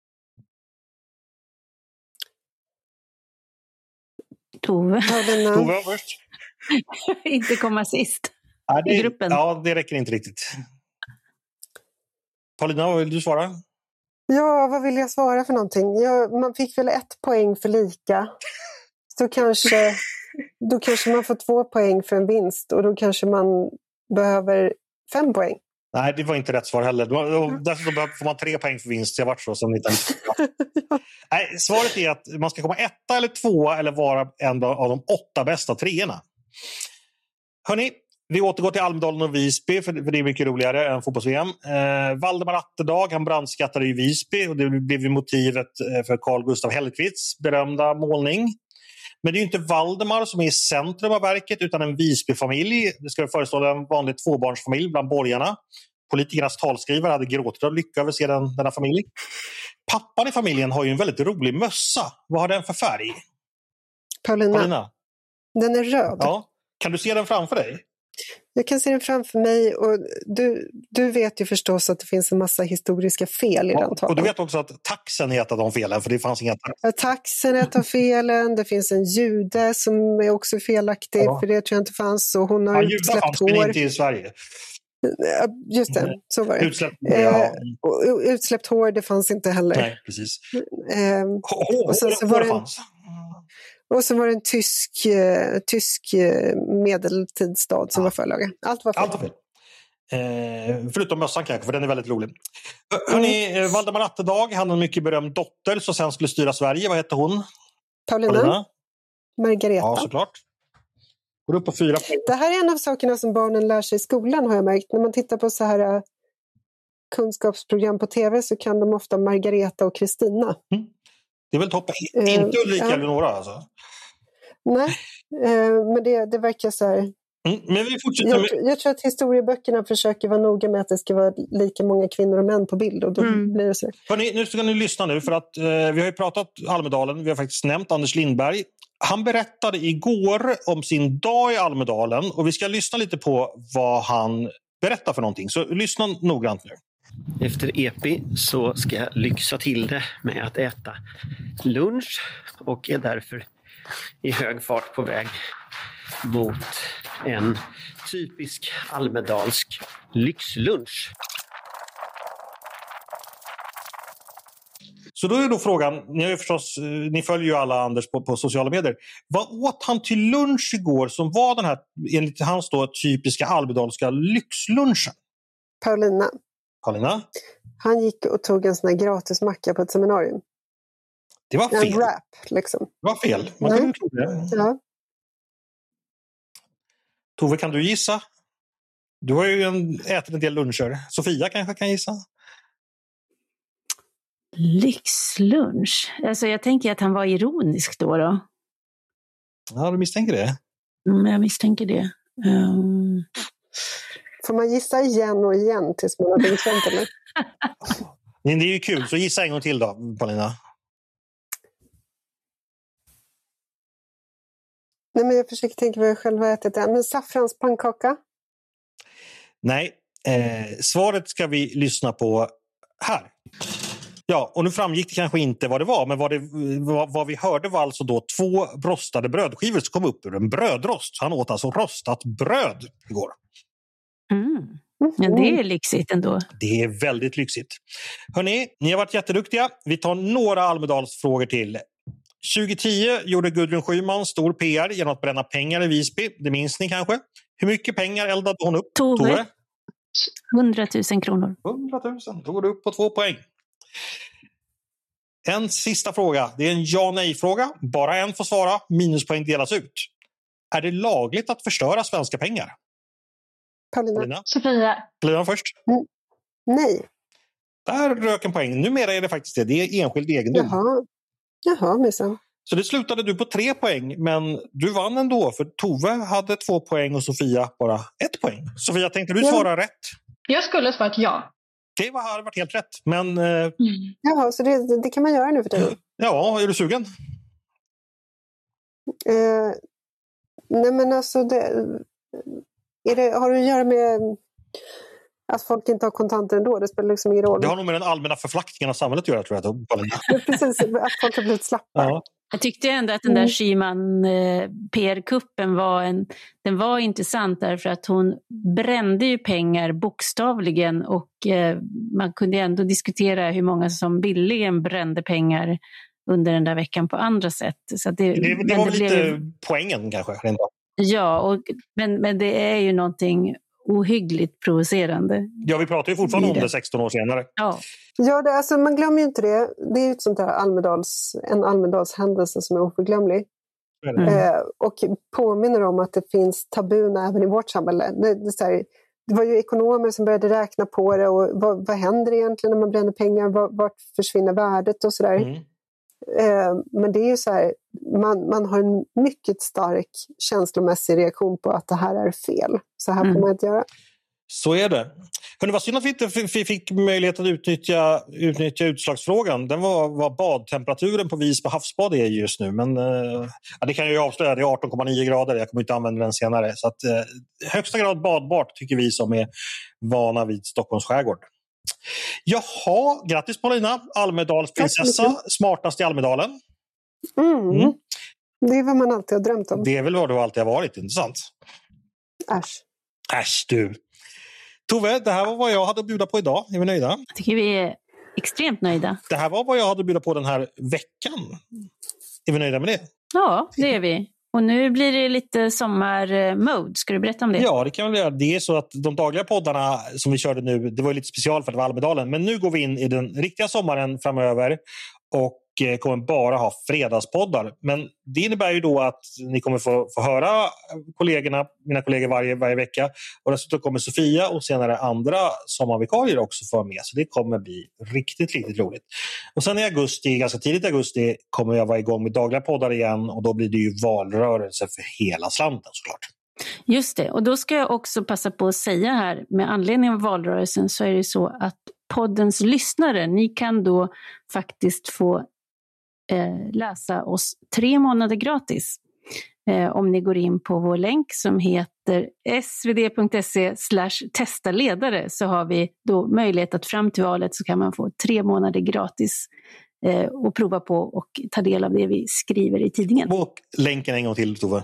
Tove först. Inte komma sist i gruppen. Ja, det räcker inte riktigt. Paulina, vad vill du svara? Ja, vad vill jag svara för någonting? Man fick väl 1 poäng för lika. Så då kanske man får 2 poäng för en vinst. Och då kanske man behöver 5 poäng. Nej, det var inte rätt svar heller. Dessutom får man 3 poäng för vinst. Jag har varit så som lite. Nej, svaret är att man ska komma 1 eller 2 eller vara en av de 8 bästa 3:orna. Hörrni, vi återgår till Almedalen och Visby för det är mycket roligare än fotbolls-VM. Valdemar Atterdag, han brandskattade i Visby och det blev ju motivet för Carl Gustav Hellqvists berömda målning. Men det är ju inte Valdemar som är i centrum av verket utan en Visby-familj. Det ska föreställa en vanlig 2-barnsfamilj bland borgarna. Politikernas talskrivare hade gråtit av lycka över att se denna familj. Pappan i familjen har ju en väldigt rolig mössa. Vad har den för färg? Paulina. Den är röd. Ja. Kan du se den framför dig? Jag kan se den framför mig och du vet ju förstås att det finns en massa historiska fel i den tavlan. Och du vet också att taxen är ett av de felen, för det fanns inga taxen är ett av felen, det finns en jude som är också felaktig, för det tror jag inte fanns. Och hon har utsläppt fanns, hår. Men inte i Sverige. Just det, så var det. Utsläppt hår, det fanns inte heller. Nej, precis. Och så var det en tysk medeltidsstad som var förlaga. Allt var fel. Förutom mössan kanske, för den är väldigt rolig. Hörrni, Valdemar Atterdag, han har en mycket berömd dotter som sen skulle styra Sverige. Vad hette hon? Paulina. Margareta. Ja, såklart. Går upp på 4. Det här är en av sakerna som barnen lär sig i skolan, har jag märkt. När man tittar på så här kunskapsprogram på tv så kan de ofta Margareta och Kristina. Det är väl toppen. Inte Ulrika eller några alltså. Nej, men det verkar så här. Men vi fortsätter jag tror att historieböckerna försöker vara noga med att det ska vara lika många kvinnor och män på bild. Och då blir det så. Hörrni, nu ska ni lyssna nu för att vi har ju pratat Almedalen. Vi har faktiskt nämnt Anders Lindberg. Han berättade igår om sin dag i Almedalen och vi ska lyssna lite på vad han berättar för någonting. Så lyssna noggrant nu. Efter EPI så ska jag lyxa till det med att äta lunch och är därför i hög fart på väg mot en typisk almedalsk lyxlunch. Så då är då frågan, ni följer ju alla Anders på sociala medier. Vad åt han till lunch igår som var den här, enligt hans då, typiska almedalska lyxlunchen? Paulina. Han gick och tog en sån här gratismacka på ett seminarium. Det var fel. En wrap, liksom. Det var fel. Man kan tro det. Ja. Tove, kan du gissa? Du har ju ätit en del luncher. Sofia kanske kan gissa? Lyxlunch? Alltså jag tänker att han var ironisk då. Ja, du misstänker det? Jag misstänker det. Får man gissa igen och igen tills man har blivit känt, eller? Det är ju kul, så gissa en gång till då, Paulina. Nej, men jag försöker tänka vad jag själv har ätit. Men saffranspannkaka? Nej, svaret ska vi lyssna på här. Ja, och nu framgick det kanske inte vad det var, men vad vi hörde var alltså då 2 rostade brödskivor som kom upp ur en brödrost. Han åt alltså rostat bröd igår. Ja, det är lyxigt ändå. Det är väldigt lyxigt. Hörrni, ni har varit jätteduktiga. Vi tar några Almedalsfrågor till. 2010 gjorde Gudrun Schyman stor PR genom att bränna pengar i Visby. Det minns ni kanske. Hur mycket pengar eldade hon upp? Tove? 100 000 kronor. 100 000. Då går du upp på 2 poäng. En sista fråga. Det är en ja-nej-fråga. Bara en får svara. Minuspoäng delas ut. Är det lagligt att förstöra svenska pengar? Paulina. Sofia. Paulina först. Nej. Där rök en poäng. Numera är det faktiskt det. Det är enskild egendom. Jaha, minsann. Så det slutade du på 3 poäng, men du vann ändå, för Tove hade 2 poäng och Sofia bara 1 poäng. Sofia, tänkte du svara rätt? Jag skulle svara ja. Det hade varit helt rätt, men... Jaha, så det kan man göra nu för tiden? Ja, är du sugen? Nej, men alltså, har det att göra med att folk inte har kontanter ändå? Det spelar liksom ingen roll. Det har nog med den allmänna förflackningen av samhället att göra, tror jag. Precis, att folk har blivit slappa. Ja. Jag tyckte ändå att den där Schyman PR-kuppen var intressant därför att hon brände ju pengar bokstavligen och man kunde ändå diskutera hur många som billigen brände pengar under den där veckan på andra sätt. Så att det var väl lite poängen kanske. Ja, men det är ju någonting ohyggligt provocerande. Ja, vi pratar ju fortfarande om det 16 år senare. Ja, alltså, man glömmer ju inte det. Det är ju ett sånt där en Almedalshändelse som är oförglömlig. Och påminner om att det finns tabun även i vårt samhälle. Det var ju ekonomer som började räkna på det och vad händer egentligen när man bränner pengar? Vart försvinner värdet och sådär. Men det är ju så här, man har en mycket stark känslomässig reaktion på att det här är fel. Så här får man inte göra. Så är det. Hörrni, vad synd att vi inte fick möjlighet att utnyttja utslagsfrågan. Den var badtemperaturen på Visby havsbad är just nu. Men det kan jag ju avslöja, det är 18,9 grader. Jag kommer inte använda den senare. Så att, högsta grad badbart tycker vi som är vana vid Stockholms skärgård. Jaha, grattis Paulina. Almedalsprinsessa, smartast i Almedalen. Det är vad man alltid har drömt om. Det är väl vad du alltid har varit, inte sant? Äsch du. Tove, det här var vad jag hade att bjuda på idag. Är vi nöjda? Jag tycker vi är extremt nöjda. Det här var vad jag hade att bjuda på den här veckan. Är vi nöjda med det? Ja, det är vi. Och nu blir det lite sommarmode. Ska du berätta om det? Ja, det kan vi göra. Det är så att de dagliga poddarna som vi körde nu, det var lite special för att det var Almedalen. Men nu går vi in i den riktiga sommaren framöver och kommer bara ha fredagspoddar. Men det innebär ju då att ni kommer få höra mina kollegor varje vecka. Och dessutom kommer Sofia och senare andra sommarvikarier också få med. Så det kommer bli riktigt, riktigt roligt. Och sen ganska tidigt i augusti kommer jag vara igång med dagliga poddar igen. Och då blir det ju valrörelse för hela slanten såklart. Just det, och då ska jag också passa på att säga här, med anledning av valrörelsen så är det så att poddens lyssnare, ni kan då faktiskt få läsa oss 3 månader gratis. Om ni går in på vår länk som heter svd.se/testaledare så har vi då möjlighet att fram till valet så kan man få 3 månader gratis och prova på och ta del av det vi skriver i tidningen. Och länken en gång till, Tove.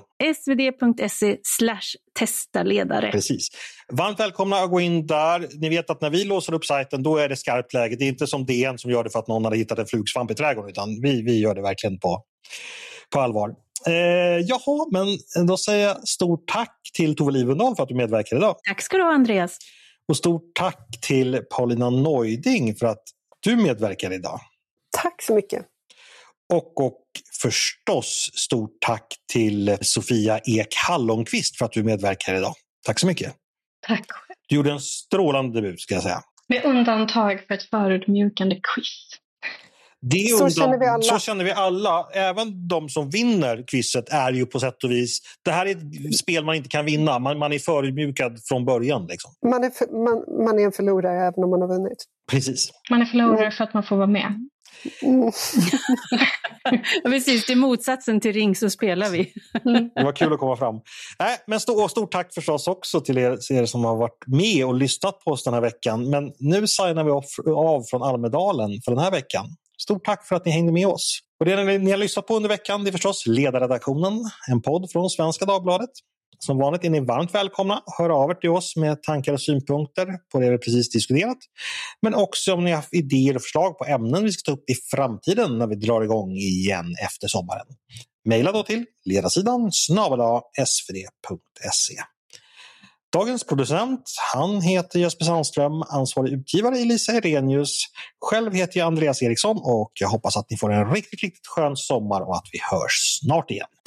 svd.se/testaledare. Precis. Varmt välkomna att gå in där. Ni vet att när vi låser upp sajten då är det skarpt läge. Det är inte som DN som gör det för att någon hade hittat en flugsvamp i trädgården utan vi gör det verkligen på allvar. Jaha, men då säger jag stort tack till Tove Livendal för att du medverkar idag. Tack ska du ha, Andreas. Och stort tack till Paulina Neuding för att du medverkar idag. Tack så mycket. Och förstås stort tack till Sofia Ek Hallonqvist för att du medverkar idag. Tack så mycket. Tack. Du gjorde en strålande debut ska jag säga. Med undantag för ett förödmjukande quiz. Så känner vi alla. Även de som vinner quizet är ju på sätt och vis... Det här är ett spel man inte kan vinna. Man är förödmjukad från början. Liksom. Man är en förlorare även om man har vunnit. Precis. Man är förlorare för att man får vara med. Precis, det är motsatsen till ring så spelar vi. Det var kul att komma fram. Men stort tack förstås också till er som har varit med och lyssnat på oss den här veckan. Men nu signar vi av från Almedalen för den här veckan. Stort tack för att ni hängde med oss. Och det ni har lyssnat på under veckan det är förstås Ledarredaktionen, en podd från Svenska Dagbladet. Som vanligt är ni varmt välkomna. Hör av er till oss med tankar och synpunkter på det vi precis diskuterat. Men också om ni har idéer och förslag på ämnen vi ska ta upp i framtiden när vi drar igång igen efter sommaren. Maila då till ledarsidan @svd.se. Dagens producent, han heter Jesper Sandström, ansvarig utgivare Elisa Irenius. Själv heter jag Andreas Eriksson och jag hoppas att ni får en riktigt skön sommar och att vi hörs snart igen.